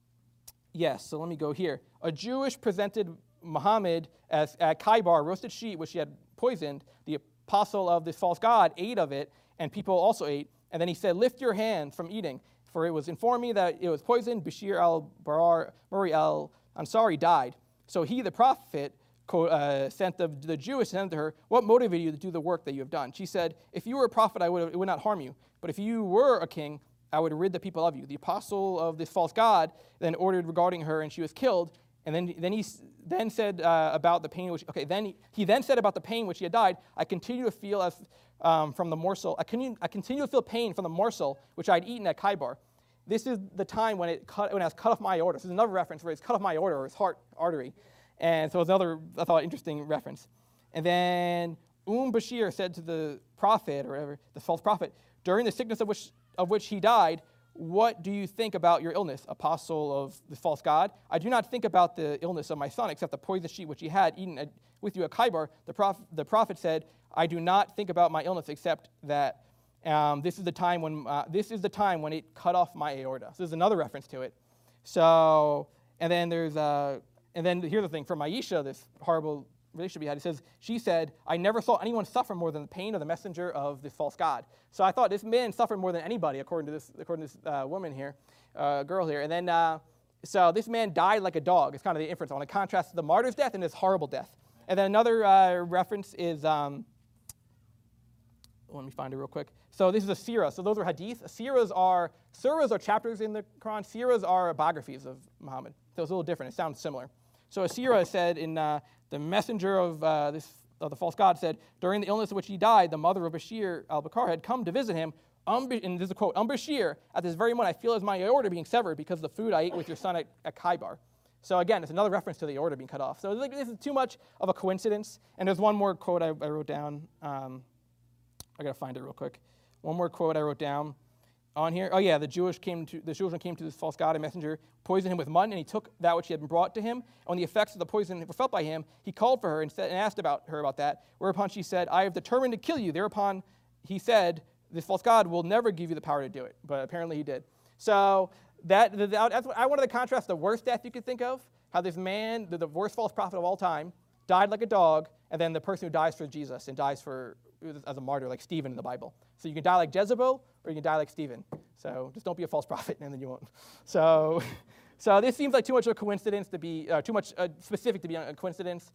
yes, so let me go here. A Jewish presented Muhammad as at Khaybar, roasted sheep, which he had poisoned. The apostle of this false god ate of it, and people also ate. And then he said, lift your hand from eating, for it was informed me that it was poisoned. Bashir al-Barar, Murray al-Ansari died. So he, the prophet, uh, sent the, the Jewish sent to her, what motivated you to do the work that you have done? She said, if you were a prophet, I would, it would not harm you. But if you were a king, I would rid the people of you. The apostle of this false god then ordered regarding her, and she was killed. And then, then he then said uh, about the pain which, okay, then he, he then said about the pain which he had died, I continue to feel as um, from the morsel, I continue, I continue to feel pain from the morsel which I had eaten at Khaybar. This is the time when it cut, when it has cut off my aorta. This is another reference where it's cut off my aorta or his heart artery. And so it's another, I thought, interesting reference. And then Umm Bashir said to the prophet, or whatever, the false prophet, during the sickness of which, of which he died, what do you think about your illness, apostle of the false god? I do not think about the illness of my son, except the poisoned sheep which he had eaten at, with you at Khaybar. The, prof, the prophet said, I do not think about my illness, except that um, this is the time when uh, this is the time when it cut off my aorta. So there's another reference to it. So, and then there's, uh, and then here's the thing, from Aisha, this horrible relationship he had, it says, she said, I never saw anyone suffer more than the pain of the messenger of this false god. So I thought this man suffered more than anybody, according to this, according to this uh, woman here, uh, girl here. And then, uh, so this man died like a dog. It's kind of the inference. I want to contrast the martyr's death and his horrible death. And then another uh, reference is, um, let me find it real quick. So this is a seerah. So those are hadith. Seerahs are, surahs are chapters in the Quran. Seerahs are biographies of Muhammad. So it's a little different. It sounds similar. So a seerah said in uh, the messenger of uh, this of the false god said, during the illness of which he died, the mother of Bashir al-Bakr had come to visit him. Um, and this is a quote, Um Bashir, at this very moment I feel as my aorta being severed because of the food I ate with your son at, at Khaybar. So again, it's another reference to the aorta being cut off. So like, this is too much of a coincidence. And there's one more quote I, I wrote down. Um, I gotta find it real quick. One more quote I wrote down on here. Oh yeah, the Jewish came to the children came to this false god, a messenger, poisoned him with mud, and he took that which he had been brought to him. And when the effects of the poison were felt by him, he called for her and, said, and asked about her about that. Whereupon she said, I have determined to kill you. Thereupon he said, this false god will never give you the power to do it. But apparently he did. So that, that's what I wanted to contrast the worst death you could think of, how this man, the, the worst false prophet of all time, died like a dog, and then the person who dies for Jesus and dies for as a martyr, like Stephen in the Bible. So you can die like Jezebel, or you can die like Stephen. So just don't be a false prophet, and then you won't. So, so this seems like too much of a coincidence to be, uh, too much uh, specific to be a coincidence.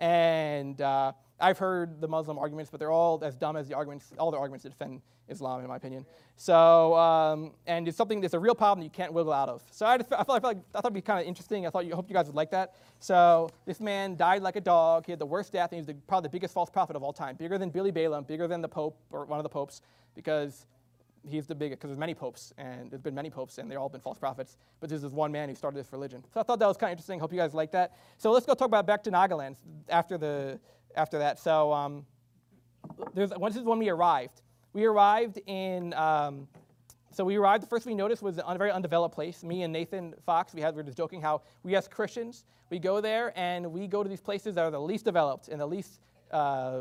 And uh, I've heard the Muslim arguments, but they're all as dumb as the arguments, all the arguments that defend Islam, in my opinion. So, um, and it's something that's a real problem you can't wiggle out of. So I, just, I, felt, I, felt like, I thought it'd be kind of interesting. I thought you, I hope you guys would like that. So this man died like a dog. He had the worst death, and he was the, probably the biggest false prophet of all time, bigger than Billy Balaam, bigger than the Pope or one of the popes, because he's the biggest. Because there's many popes, and there's been many popes, and they've all been false prophets. But there's this one man who started this religion. So I thought that was kind of interesting. Hope you guys like that. So let's go talk about back to Nagaland after the after that. So um, there's this is when we arrived. We arrived in, um, so we arrived, the first thing we noticed was a very undeveloped place. Me and Nathan Fox, we, had, we were just joking how we as Christians, we go there and we go to these places that are the least developed and the least uh,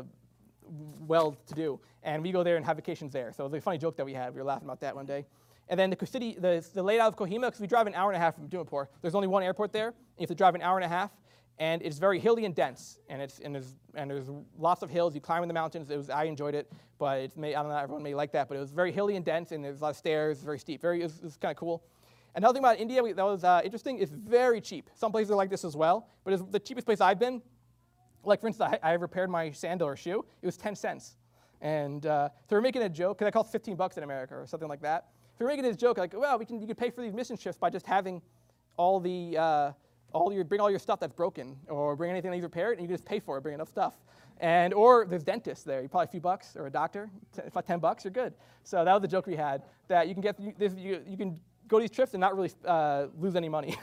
well-to-do. And we go there and have vacations there. So it was a funny joke that we had. We were laughing about that one day. And then the city, the, the layout of Kohima, because we drive an hour and a half from Dimapur. There's only one airport there. You have to drive an hour and a half. And it's very hilly and dense, and it's and there's and there's lots of hills. You climb in the mountains. It was I enjoyed it, but it's may, I don't know everyone may like that, but it was very hilly and dense, and there's a lot of stairs, very steep. Very it was, was kind of cool. Another thing about India we, that was uh, interesting. It's very cheap. Some places are like this as well, but it's the cheapest place I've been. Like for instance, I, I repaired my sandal or shoe. It was ten cents, and uh, so we're making a joke because I cost fifteen bucks in America or something like that. So we're making this joke like, well, we can you can pay for these mission trips by just having all the uh, all your, bring all your stuff that's broken, or bring anything that needs repaired, and you can just pay for it, bring enough stuff. And, or there's dentists there, you probably a few bucks, or a doctor, about ten bucks, you're good. So that was the joke we had, that you can get, you, this, you, you can go to these trips and not really uh, lose any money.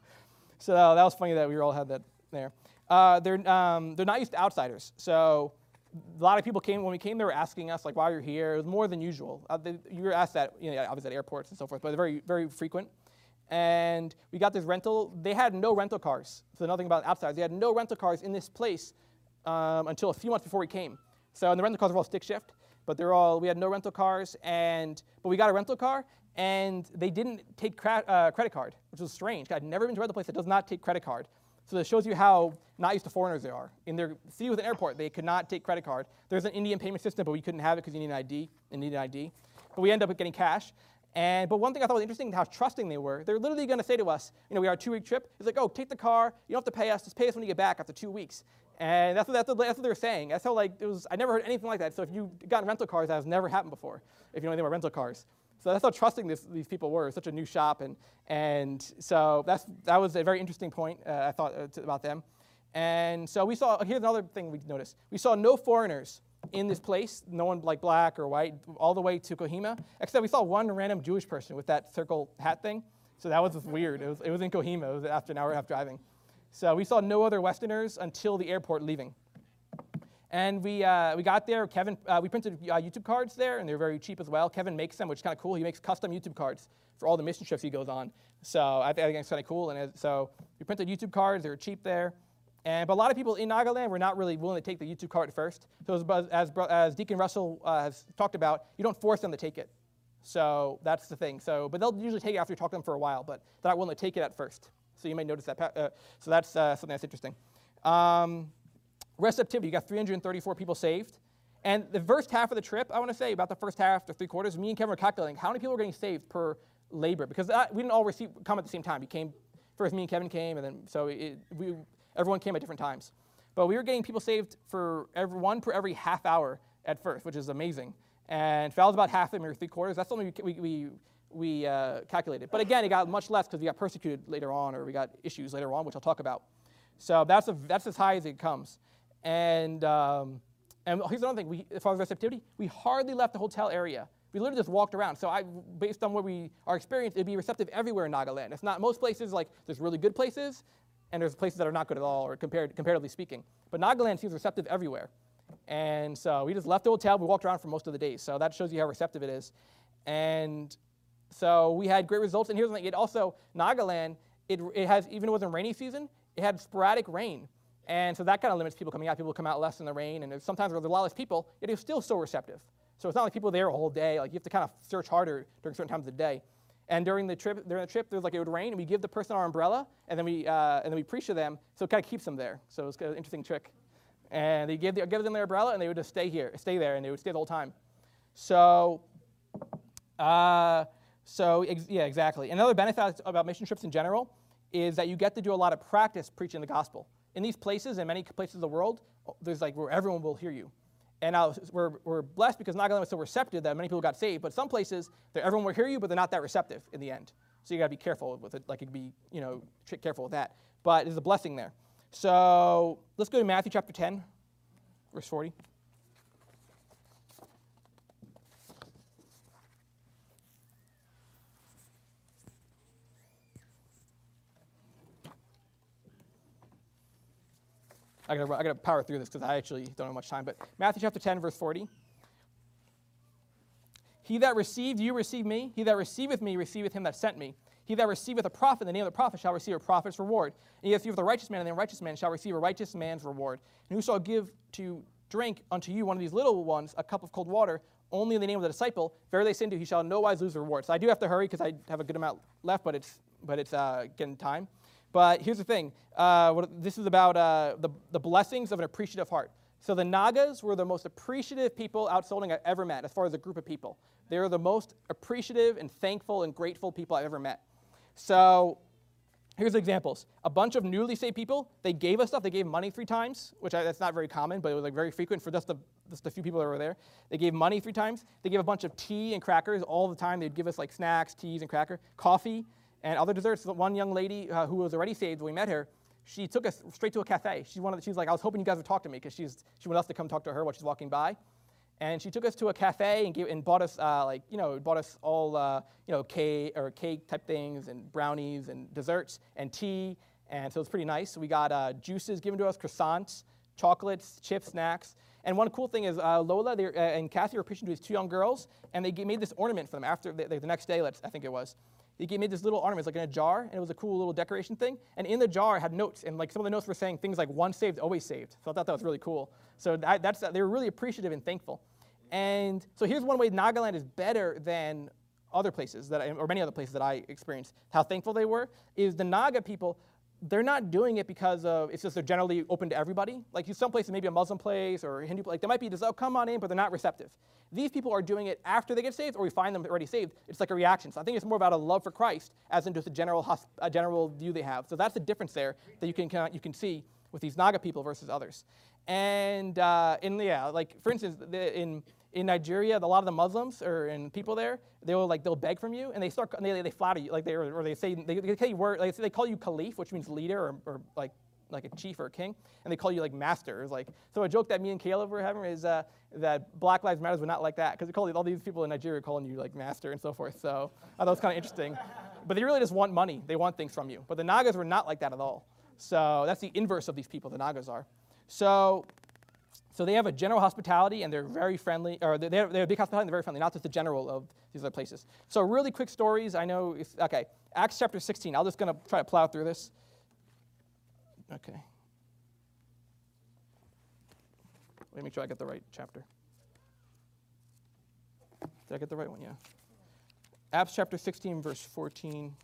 So that was funny that we all had that there. Uh, they're, um, they're not used to outsiders. So a lot of people came, when we came, they were asking us, like, why you're here. It was more than usual. Uh, they, you were asked that, you know, I was at airports and so forth, but they're very, very frequent. And we got this rental. They had no rental cars. So nothing about outsiders. They had no rental cars in this place um, until a few months before we came. So and the rental cars were all stick shift, but they're all we had no rental cars. And but we got a rental car, and they didn't take cra uh, credit card, which was strange. I'd never been to a rental place that does not take credit card. So it shows you how not used to foreigners they are. In their city with an airport, they could not take credit card. There's an Indian payment system, but we couldn't have it because you need an I D. And need an I D. But we ended up getting cash. And, but one thing I thought was interesting, how trusting they were. They're literally going to say to us, you know, we are a two-week trip. It's like, oh, take the car. You don't have to pay us. Just pay us when you get back after two weeks. And that's what, that's what, that's what they were saying. That's how, like, it was, I never heard anything like that. So if you got in rental cars, that has never happened before, if you know anything about rental cars. So that's how trusting this, these people were. It was such a new shop. And, and so that's, that was a very interesting point, uh, I thought, uh, to, about them. And so we saw, here's another thing we noticed. We saw no foreigners in this place, no one like black or white, all the way to Kohima, except we saw one random Jewish person with that circle hat thing. So that was just weird. It was, it was in Kohima. It was after an hour and a half driving. So we saw no other Westerners until the airport leaving. And we, uh, we got there. Kevin, uh, we printed uh, YouTube cards there, and they're very cheap as well. Kevin makes them, which is kind of cool. He makes custom YouTube cards for all the mission trips he goes on. So I think it's kind of cool. And it, so we printed YouTube cards. They were cheap there. And, but a lot of people in Nagaland were not really willing to take the YouTube card at first. So as, as, as Deacon Russell uh, has talked about, you don't force them to take it. So that's the thing. So, but they'll usually take it after you talk to them for a while, but they're not willing to take it at first. So you may notice that. Uh, so that's uh, something that's interesting. Um, receptivity, you got three hundred thirty-four people saved. And the first half of the trip, I want to say, about the first half to three quarters, me and Kevin were calculating how many people were getting saved per labor. Because that, we didn't all receive, come at the same time. We came, first me and Kevin came, and then so it, we, everyone came at different times. But we were getting people saved for every, one per every half hour at first, which is amazing. And if that was about half of them or three quarters, that's something we, we, we, we uh, calculated. But again, it got much less because we got persecuted later on, or we got issues later on, which I'll talk about. So that's, a, that's as high as it comes. And, um, and here's another thing, we, as far as receptivity, we hardly left the hotel area. We literally just walked around. So I, based on what we, our experience, it'd be receptive everywhere in Nagaland. It's not most places, like there's really good places, and there's places that are not good at all, or compared, comparatively speaking. But Nagaland seems receptive everywhere. And so we just left the hotel. We walked around for most of the days. So that shows you how receptive it is. And so we had great results. And here's the thing. It also, Nagaland, it, it has, even though it wasn't rainy season, it had sporadic rain. And so that kind of limits people coming out. People come out less in the rain. And sometimes there's a lot less people, yet it was still so receptive. So it's not like people there all day. Like you have to kind of search harder during certain times of the day. And during the trip, during the trip, there was like it would rain, and we give the person our umbrella, and then we uh, and then we preach to them, so it kind of keeps them there. So it's kind of an interesting trick. And they gave, the, give them their umbrella, and they would just stay here, stay there, and they would stay the whole time. So, uh, so ex- yeah, exactly. Another benefit about mission trips in general is that you get to do a lot of practice preaching the gospel. In these places, in many places of the world, there's like where everyone will hear you. And now we're, we're blessed because Nagaland was so receptive that many people got saved. But some places, everyone will hear you, but they're not that receptive in the end. So you got to be careful with it. Like you be, you know, careful with that. But there's a blessing there. So let's go to Matthew chapter ten, verse forty. I gotta, I gotta power through this because I actually don't have much time. But Matthew chapter ten, verse forty. He that received you receive me. He that receiveth me receiveth him that sent me. He that receiveth a prophet in the name of the prophet shall receive a prophet's reward. And he that receiveth a righteous man in the name of a righteous man shall receive a righteous man's reward. And who shall give to drink unto you one of these little ones a cup of cold water, only in the name of the disciple, verily I say unto you, he shall in no wise lose the reward. So I do have to hurry because I have a good amount left, but it's but it's uh, getting time. But here's the thing. Uh, what, this is about uh, the, the blessings of an appreciative heart. So the Nagas were the most appreciative people out solding I've ever met as far as a group of people. They are the most appreciative and thankful and grateful people I've ever met. So here's examples. A bunch of newly saved people, they gave us stuff. They gave money three times, which I, that's not very common, but it was like very frequent for just the, just the few people that were there. They gave money three times. They gave a bunch of tea and crackers all the time. They'd give us like snacks, teas, and cracker, coffee, and other desserts. One young lady uh, who was already saved when we met her, she took us straight to a cafe. She wanted, she was like, I was hoping you guys would talk to me because she's she wanted us to come talk to her while she's walking by. And she took us to a cafe and, gave, and bought us uh, like you know bought us all uh, you know cake or cake type things and brownies and desserts and tea, and so it was pretty nice. We got uh, juices given to us, croissants, chocolates, chips, snacks. And one cool thing is uh, Lola uh, and Kathy were preaching to these two young girls, and they g- made this ornament for them after the, the next day. Let's I think it was. They made this little ornament, like in a jar, and it was a cool little decoration thing. And in the jar, it had notes, and like some of the notes were saying things like "once saved, always saved." So I thought that was really cool. So that, that's they were really appreciative and thankful. And so here's one way Nagaland is better than other places that I, or many other places that I experienced. How thankful they were is the Naga people. They're not doing it because of it's just they're generally open to everybody. Like some places, maybe a Muslim place or a Hindu place, like they might be just oh come on in, but they're not receptive. These people are doing it after they get saved, or we find them already saved. It's like a reaction. So I think it's more about a love for Christ, as in just a general a general view they have. So that's the difference there that you can you can see with these Naga people versus others. And uh, in yeah, like for instance, the, in in Nigeria, a lot of the Muslims or in people there, they will like they'll beg from you, and they start they they flatter you, like they or they say they, they tell you word, like they call you caliph, which means leader or, or like like a chief or a king, and they call you like master. It's like so a joke that me and Caleb were having is uh, that Black Lives Matter were not like that because they call all these people in Nigeria calling you like master and so forth. So I thought it was kind of interesting, but they really just want money. They want things from you. But the Nagas were not like that at all. So that's the inverse of these people. The Nagas are. So. So they have a general hospitality, and they're very friendly, or they have, they have a big hospitality, and they're very friendly, not just the general of these other places. So really quick stories. I know, if, okay, Acts chapter sixteen. I'm just going to try to plow through this. Okay. Let me make sure I get the right chapter. Did I get the right one? Yeah. Acts chapter sixteen, verse fourteen.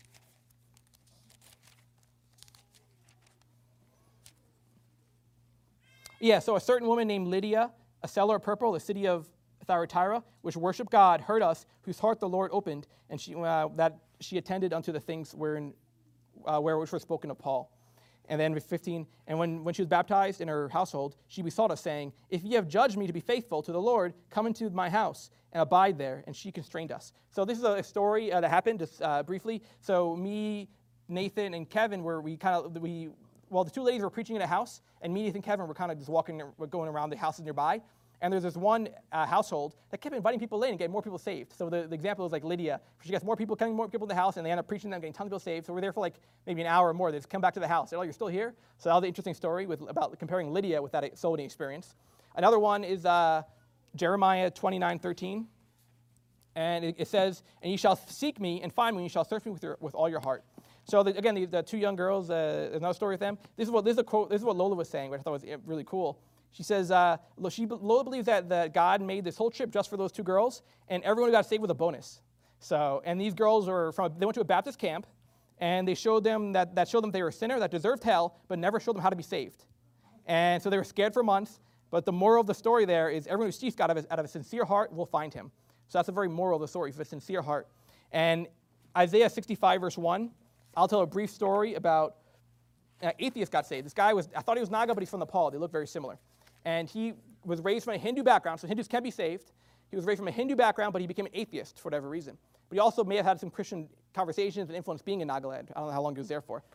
Yeah, so a certain woman named Lydia, a seller of purple, the city of Thyatira, which worshipped God, heard us, whose heart the Lord opened, and she uh, that she attended unto the things wherein, uh, where which were spoken of Paul. And then fifteen, and when, when she was baptized in her household, she besought us, saying, if ye have judged me to be faithful to the Lord, come into my house and abide there. And she constrained us. So this is a story uh, that happened just uh, briefly. So me, Nathan, and Kevin were we kind of we. Well, the two ladies were preaching in a house, and me and Kevin were kind of just walking, going around the houses nearby. And there's this one uh, household that kept inviting people in and getting more people saved. So the, the example is like Lydia. She gets more people, coming more people in the house, and they end up preaching them, getting tons of people saved. So we're there for like maybe an hour or more. They just come back to the house. They're like, oh, you're still here? So that was an interesting story with about comparing Lydia with that soul-winning experience. Another one is uh, Jeremiah twenty-nine thirteen. And it, it says, and ye shall seek me and find me, and ye shall search me with, your, with all your heart. So the, again, the, the two young girls, uh, another story with them. This is what this is a quote. This is what Lola was saying, which I thought was really cool. She says, uh, she Lola believes that, that God made this whole trip just for those two girls, and everyone got saved with a bonus. So, and these girls were from they went to a Baptist camp, and they showed them that that showed them they were a sinner that deserved hell, but never showed them how to be saved. And so they were scared for months. But the moral of the story there is everyone who seeks God out of, a, out of a sincere heart will find him. So that's the very moral of the story, for a sincere heart. And Isaiah sixty-five, verse one, I'll tell a brief story about an atheist got saved. This guy was, I thought he was Naga, but he's from Nepal. They look very similar. And he was raised from a Hindu background, so Hindus can be saved. He was raised from a Hindu background, but he became an atheist for whatever reason. But he also may have had some Christian conversations and influence being in Nagaland. I don't know how long he was there for.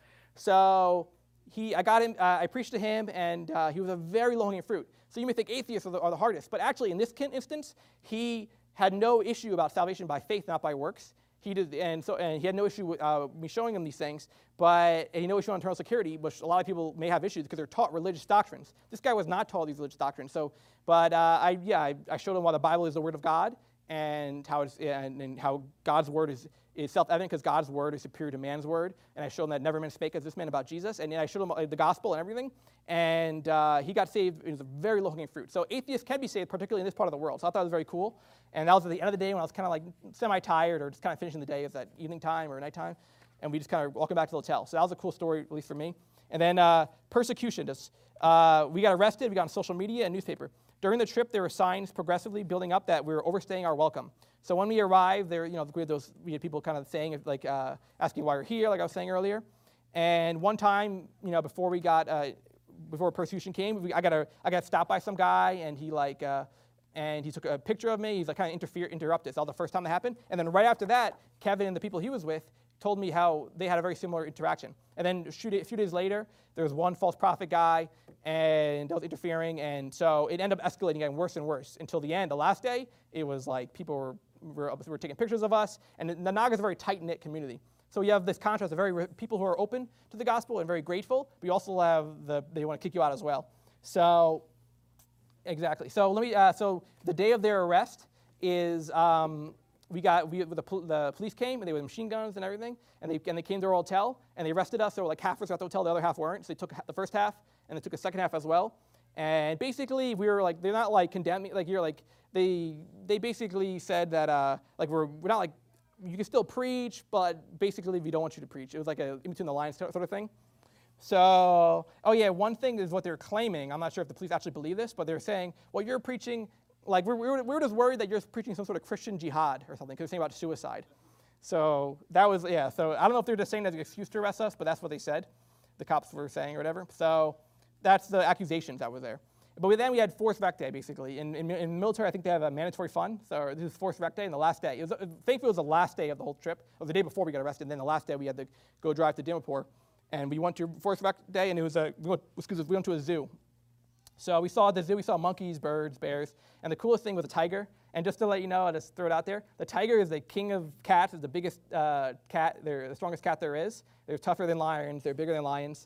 So he, I got him, uh, I preached to him, and uh, he was a very low-hanging fruit. So you may think atheists are the, are the hardest, but actually in this instance, he had no issue about salvation by faith, not by works. He did, and so and he had no issue with uh, me showing him these things, but he had no issue on eternal security, which a lot of people may have issues because they're taught religious doctrines. This guy was not taught these religious doctrines. So, but uh, I yeah, I, I showed him why the Bible is the Word of God, and how it's and, and how God's word is, is self-evident because God's word is superior to man's word. And I showed him that never man spake as this man about Jesus, and I showed him uh, the gospel and everything. And uh, he got saved. It was a very low-hanging fruit. So atheists can be saved, particularly in this part of the world. So I thought it was very cool. And that was at the end of the day when I was kind of like semi-tired or just kind of finishing the day. It was at evening time or nighttime. And we just kind of walking back to the hotel. So that was a cool story, at least for me. And then uh, persecution. Just, uh, we got arrested. We got on social media and newspaper. During the trip, there were signs progressively building up that we were overstaying our welcome. So when we arrived, there, you know, we had those, we had people kind of saying, like, uh, asking why we're here, like I was saying earlier. And one time, you know, before we got, uh, before persecution came, we, I got a, I got stopped by some guy, and he like, uh, and he took a picture of me. He's like kind of interfere, interrupted. So that was the first time that happened. And then right after that, Kevin and the people he was with told me how they had a very similar interaction. And then a few days later, there was one false prophet guy, and that was interfering, and so it ended up escalating, getting worse and worse until the end. The last day, it was like people were were, were taking pictures of us, and the Naga is a very tight-knit community. So you have this contrast of very people who are open to the gospel and very grateful, but you also have the they want to kick you out as well. So exactly. So let me. Uh, so the day of their arrest is. Um, We got we the, the police came and they were machine guns and everything, and they and they came to our hotel and they arrested us. There were like half of us at the hotel, the other half weren't. So they took the first half and they took the second half as well. And basically we were like, they're not like condemning, like you're like they they basically said that uh, like we're we're not like you can still preach, but basically we don't want you to preach. It was like a in between the lines sort of thing. So oh yeah, one thing is what they're claiming. I'm not sure if the police actually believe this, but they're saying, well, you're preaching. Like, we were, we were just worried that you're preaching some sort of Christian jihad or something, because they're saying about suicide. So that was, yeah, so I don't know if they're just saying that as an excuse to arrest us, but that's what they said, the cops were saying or whatever. So that's the accusations that were there. But then we had Force Rec Day, basically. In, in, in military, I think they have a mandatory fund. So this is Force Rec Day, and the last day. It was, thankfully, it was the last day of the whole trip. It was the day before we got arrested, and then the last day we had to go drive to Dimapur. And we went to Force Rec Day, and it was a, we went, excuse us, we went to a zoo. So we saw at the zoo, we saw monkeys, birds, bears, and the coolest thing was a tiger. And just to let you know, I'll just throw it out there, the tiger is the king of cats, is the biggest uh, cat, they're the strongest cat there is. They're tougher than lions, they're bigger than lions,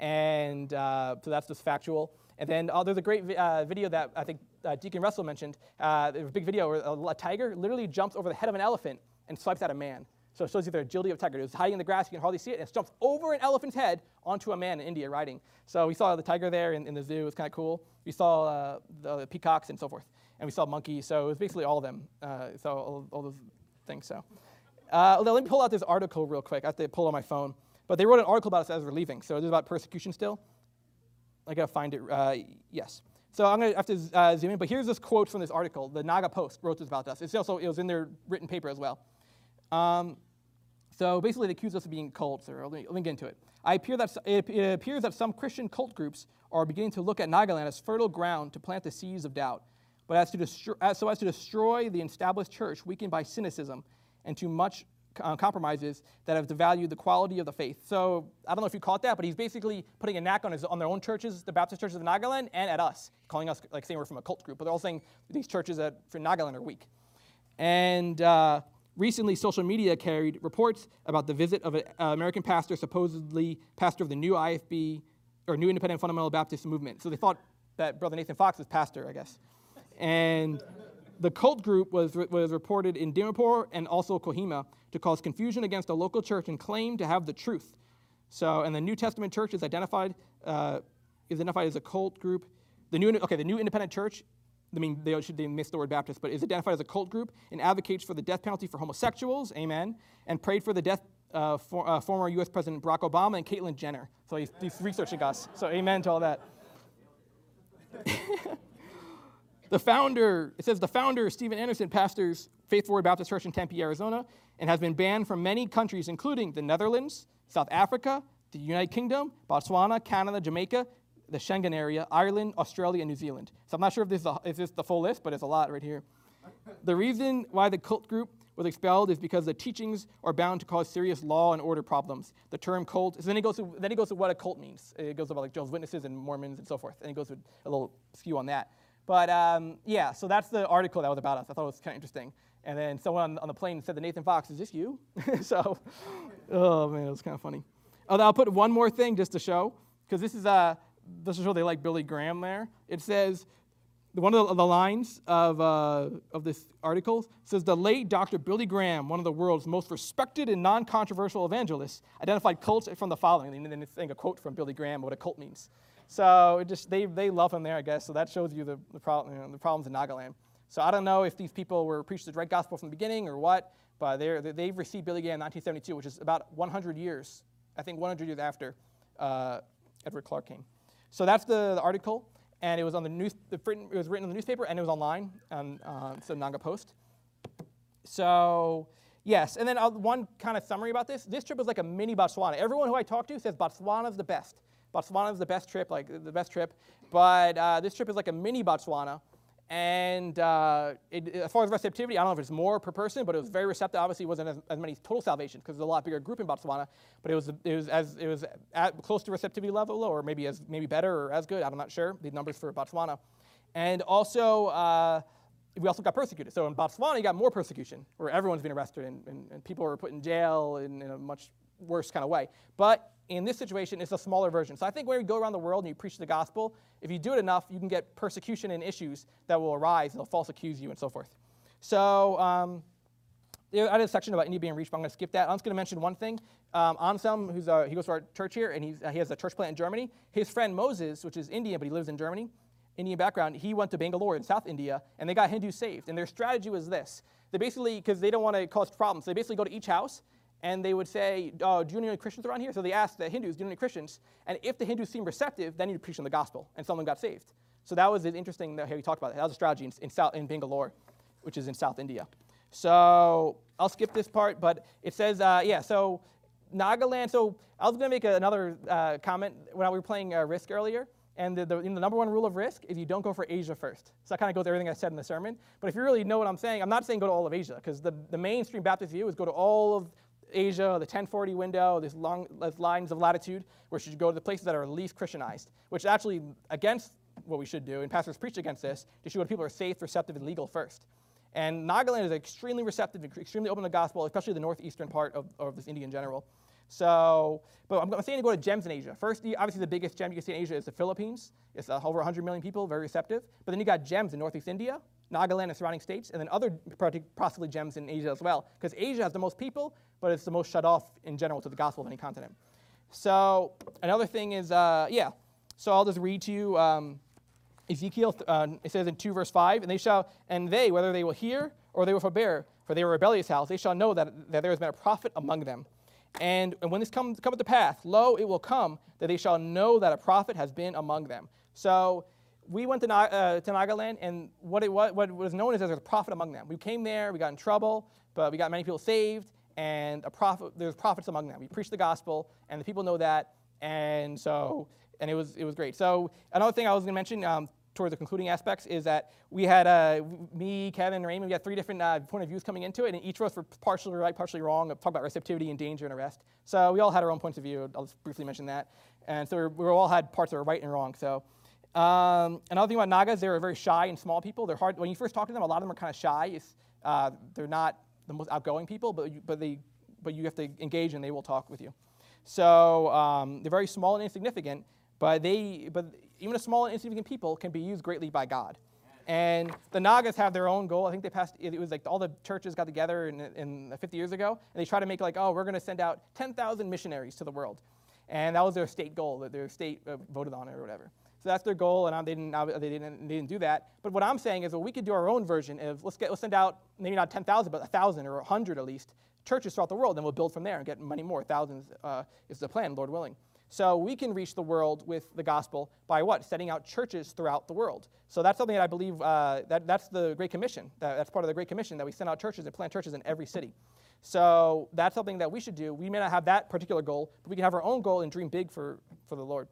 and uh, so that's just factual. And then uh, there's a great vi uh, video that I think uh, Deacon Russell mentioned. Uh, there's a big video where a, a tiger literally jumps over the head of an elephant and swipes at a man. So it shows you the agility of a tiger. It was hiding in the grass, you can hardly see it, and it jumps over an elephant's head onto a man in India riding. So we saw the tiger there in, in the zoo, it was kind of cool. We saw uh, the, the peacocks and so forth, and we saw monkeys, so it was basically all of them, uh, so all, all those things. So uh, let me pull out this article real quick. I have to pull on my phone. But they wrote an article about us as we're leaving, so this is about persecution still. I gotta find it, uh, yes. So I'm gonna have to uh, zoom in, but here's this quote from this article. The Naga Post wrote this about us. It's also, it was in their written paper as well. Um, So basically, they accuse us of being cults, or let me, let me get into it. I appear that, it appears that some Christian cult groups are beginning to look at Nagaland as fertile ground to plant the seeds of doubt, but as to destroy, as, so as to destroy the established church weakened by cynicism and too much uh, compromises that have devalued the quality of the faith. So I don't know if you caught that, but he's basically putting a knack on, his, on their own churches, the Baptist churches of Nagaland, and at us, calling us, like saying we're from a cult group, but they're all saying these churches that for Nagaland are weak. And uh, recently, social media carried reports about the visit of an uh, American pastor, supposedly pastor of the new I F B, or New Independent Fundamental Baptist Movement. So they thought that Brother Nathan Fox was pastor, I guess. And the cult group was, was reported in Dimapur and also Kohima to cause confusion against a local church and claim to have the truth. So, and the New Testament church is identified, uh, is identified as a cult group. The new, okay, the New Independent Church, I mean, they should they missed the word Baptist, but is identified as a cult group and advocates for the death penalty for homosexuals, amen, and prayed for the death of uh, for, uh, former U S President Barack Obama and Caitlyn Jenner. So he's, he's researching us. So amen to all that. The founder, it says the founder, Steven Anderson, pastors Faith Forward Baptist Church in Tempe, Arizona, and has been banned from many countries, including the Netherlands, South Africa, the United Kingdom, Botswana, Canada, Jamaica, the Schengen area, Ireland, Australia, and New Zealand. So I'm not sure if this is, a, if this is the full list, but it's a lot right here. The reason why the cult group was expelled is because the teachings are bound to cause serious law and order problems. The term cult, so then he goes to, then he goes to what a cult means. It goes about like Jehovah's Witnesses and Mormons and so forth, and he goes with a little skew on that. But um, yeah, so that's the article that was about us. I thought it was kind of interesting. And then someone on, on the plane said to Nathan Fox, is this you? So, oh man, it was kind of funny. Oh, I'll put one more thing just to show, because this is uh, this will show they like Billy Graham there. It says, one of the, the lines of, uh, of this article says, the late Doctor Billy Graham, one of the world's most respected and non-controversial evangelists, identified cults from the following. And then it's saying a quote from Billy Graham, what a cult means. So it just they they love him there, I guess. So that shows you the the, problem, you know, the problems in Nagaland. So I don't know if these people were preached the right gospel from the beginning or what, but they they've received Billy Graham in nineteen seventy-two, which is about one hundred years, I think one hundred years after uh, Edward Clark came. So that's the, the article, and it was on the news. It was written in the newspaper, and it was online on uh, so Naga Post. So yes, and then uh, one kind of summary about this. This trip was like a mini Botswana. Everyone who I talked to says Botswana's the best. Botswana is the best trip, like the best trip, but uh, this trip is like a mini Botswana, and uh, it, as far as receptivity, I don't know if it's more per person, but it was very receptive. Obviously, it wasn't as, as many total salvations because there's a lot bigger group in Botswana, but it was it was as it was at close to receptivity level, or maybe as maybe better or as good. I'm not sure the numbers for Botswana, and also uh, we also got persecuted. So in Botswana, you got more persecution, where everyone's being arrested and, and, and people were put in jail in, in a much worse kind of way, but in this situation, it's a smaller version. So I think when you go around the world and you preach the gospel, if you do it enough, you can get persecution and issues that will arise. They'll false accuse you and so forth. So um, I did a section about India being reached, but I'm going to skip that. I'm just going to mention one thing. Um, Anselm, who's a, he goes to our church here, and he's, uh, he has a church plant in Germany. His friend Moses, which is Indian, but he lives in Germany, Indian background, he went to Bangalore in South India, and they got Hindus saved. And their strategy was this. They basically, because they don't want to cause problems, they basically go to each house, and they would say, oh, do you know any Christians around here? So they asked the Hindus, do you know any Christians? And if the Hindus seemed receptive, then you'd preach them the gospel, and someone got saved. So that was interesting that he talked about it. That was a strategy in, in, South, in Bangalore, which is in South India. So I'll skip this part, but it says, uh, yeah, so Nagaland. So I was going to make a, another uh, comment when we were playing uh, Risk earlier. And the, the, the number one rule of Risk is you don't go for Asia first. So that kind of goes with everything I said in the sermon. But if you really know what I'm saying, I'm not saying go to all of Asia, because the, the mainstream Baptist view is go to all of Asia, the ten forty window, these long these lines of latitude, where you should go to the places that are least Christianized, which is actually against what we should do, and pastors preach against this, to show that people are safe, receptive, and legal first. And Nagaland is extremely receptive, extremely open to the gospel, especially the northeastern part of, of this India in general. So, but I'm saying to go to gems in Asia. First, obviously the biggest gem you can see in Asia is the Philippines. It's uh, over one hundred million people, very receptive. But then you got gems in northeast India, Nagaland and surrounding states, and then other possibly gems in Asia as well. Because Asia has the most people, but it's the most shut off in general to the gospel of any continent. So another thing is, uh, yeah, so I'll just read to you um, Ezekiel, uh, it says in two verse five, and they shall, and they, whether they will hear or they will forbear, for they were a rebellious house, they shall know that, that there has been a prophet among them. And, and when this comes cometh to pass, lo, it will come, that they shall know that a prophet has been among them. So we went to, uh, to Nagaland, and what it was, what was known as there's a prophet among them. We came there, we got in trouble, but we got many people saved, and a prophet, there's prophets among them. We preached the gospel, and the people know that, and so, and it was it was great. So another thing I was going to mention, um, towards the concluding aspects, is that we had, uh, me, Kevin, and Raymond, we had three different uh, point of views coming into it, and each of us were partially right, partially wrong, talk about receptivity and danger and arrest. So we all had our own points of view. I'll just briefly mention that. And so we all had parts that were right and wrong. So um, another thing about Nagas, they're very shy and small people. They're hard, when you first talk to them, a lot of them are kind of shy. It's, uh, they're not the most outgoing people, but you, but they, but you have to engage and they will talk with you. So um, they're very small and insignificant, but they, but even a small and insignificant people can be used greatly by God. And the Nagas have their own goal. I think they passed, it was like all the churches got together in, in fifty years ago, and they try to make like, oh, we're going to send out ten thousand missionaries to the world. And that was their state goal, that their state uh, voted on it or whatever. So that's their goal, and they didn't, they didn't, they didn't do that. But what I'm saying is, well, we could do our own version of, let's, get, let's send out, maybe not ten thousand, but one thousand or one hundred at least, churches throughout the world, and we'll build from there and get many more. Thousands uh, is the plan, Lord willing. So we can reach the world with the gospel by what? Setting out churches throughout the world. So that's something that I believe, uh, that, that's the Great Commission. That, that's part of the Great Commission, that we send out churches and plant churches in every city. So that's something that we should do. We may not have that particular goal, but we can have our own goal and dream big for, for the Lord.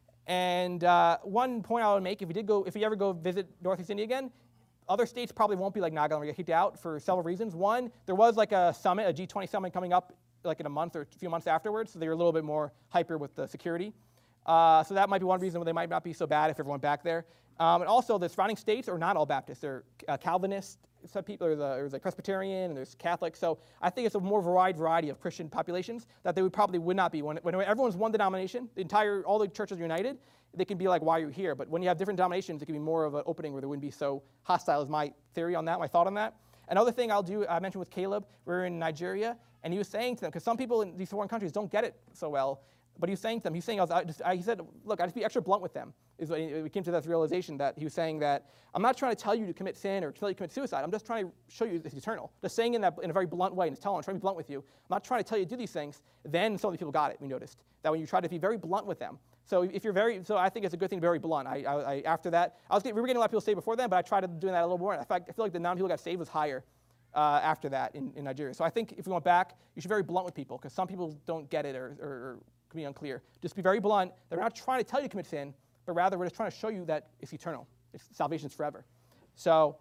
And uh, one point I would make, if we did go, if we ever go visit Northeast India again, other states probably won't be like Nagaland, where you get kicked out for several reasons. One, there was like a summit, a G twenty summit coming up like in a month or a few months afterwards, so they were a little bit more hyper with the security. Uh, so that might be one reason why they might not be so bad if everyone went back there. Um, and also, the surrounding states are not all Baptists. They're uh, Calvinist. Some people, there's, a, there's like Presbyterian, and there's Catholic. So I think it's a more wide variety of Christian populations that they would probably would not be. When, when everyone's one denomination, the entire, all the churches are united, they can be like, why are you here? But when you have different denominations, it can be more of an opening where they wouldn't be so hostile, is my theory on that, my thought on that. Another thing I'll do, I mentioned with Caleb, we were in Nigeria, and he was saying to them, because some people in these foreign countries don't get it so well, but he was saying to them, he was saying, I was, I just, I, he said, look, I just be extra blunt with them. Is what he, we came to this realization that he was saying that I'm not trying to tell you to commit sin or tell you to commit suicide. I'm just trying to show you it's eternal. Just saying in that in a very blunt way, and just telling, I'm trying to be blunt with you. I'm not trying to tell you to do these things. Then some of the people got it. We noticed that when you try to be very blunt with them. So if you're very, so I think it's a good thing to be very blunt. I, I, I after that, I was getting, we were getting a lot of people saved before then, but I tried to doing that a little more. In fact, I feel like the amount of people who got saved was higher uh, after that in, in Nigeria. So I think if we went back, you should be very blunt with people, because some people don't get it or, or, or can be unclear. Just be very blunt. They're not trying to tell you to commit sin, but rather we're just trying to show you that it's eternal. It's, salvation's forever. So,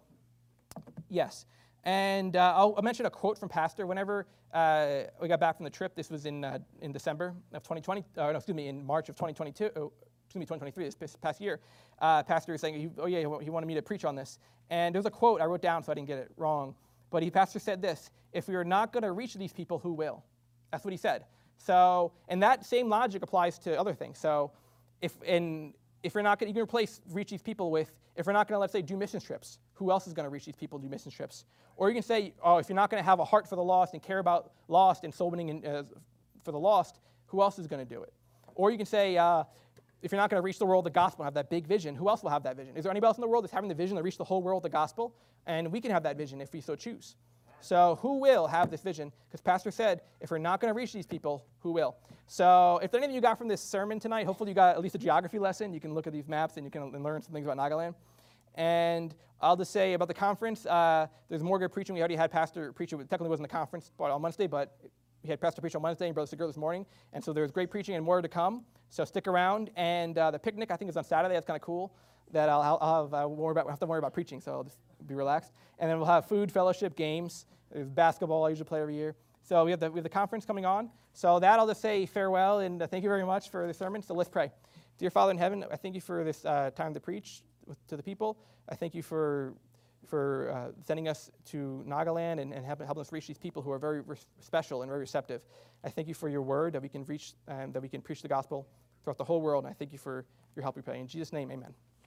yes. And uh, I'll, I'll mention a quote from Pastor. Whenever uh, we got back from the trip, this was in uh, in December of twenty twenty, uh, no, excuse me, in March of twenty twenty-two, oh, excuse me, twenty twenty-three, this past year. Uh, Pastor was saying, he, oh yeah, he wanted me to preach on this. And there was a quote I wrote down so I didn't get it wrong. But he, Pastor said this: if we are not going to reach these people, who will? That's what he said. So, and that same logic applies to other things. So, if in if you're not going to, you can replace reach these people with, if we're not going to, let's say, do mission trips, who else is going to reach these people and do mission trips? Or you can say, oh, if you're not going to have a heart for the lost and care about lost and soul winning uh, for the lost, who else is going to do it? Or you can say, uh, if you're not going to reach the world with the gospel and have that big vision, who else will have that vision? Is there anybody else in the world that's having the vision to reach the whole world with the gospel? And we can have that vision if we so choose. So who will have this vision? Because Pastor said, if we're not going to reach these people, who will? So if anything you got from this sermon tonight, hopefully you got at least a geography lesson. You can look at these maps and you can learn some things about Nagaland. And I'll just say about the conference, uh, there's more good preaching. We already had Pastor preach. It technically wasn't a conference on Wednesday, but we had Pastor preach on Wednesday and Brother Segura this morning. And so there's great preaching and more to come. So stick around. And uh, the picnic, I think, is on Saturday. That's kind of cool. That I'll, I'll have, uh, worry about, we'll have to worry about preaching, so I'll just be relaxed. And then we'll have food, fellowship, games. There's basketball I usually play every year. So we have, the, we have the conference coming on. So that I'll just say farewell, and uh, thank you very much for the sermon. So let's pray. Dear Father in heaven, I thank you for this uh, time to preach with, to the people. I thank you for for uh, sending us to Nagaland and, and helping, helping us reach these people who are very re- special and very receptive. I thank you for your word that we can reach and that we can preach the gospel throughout the whole world. And I thank you for your help, we pray. In Jesus' name, amen.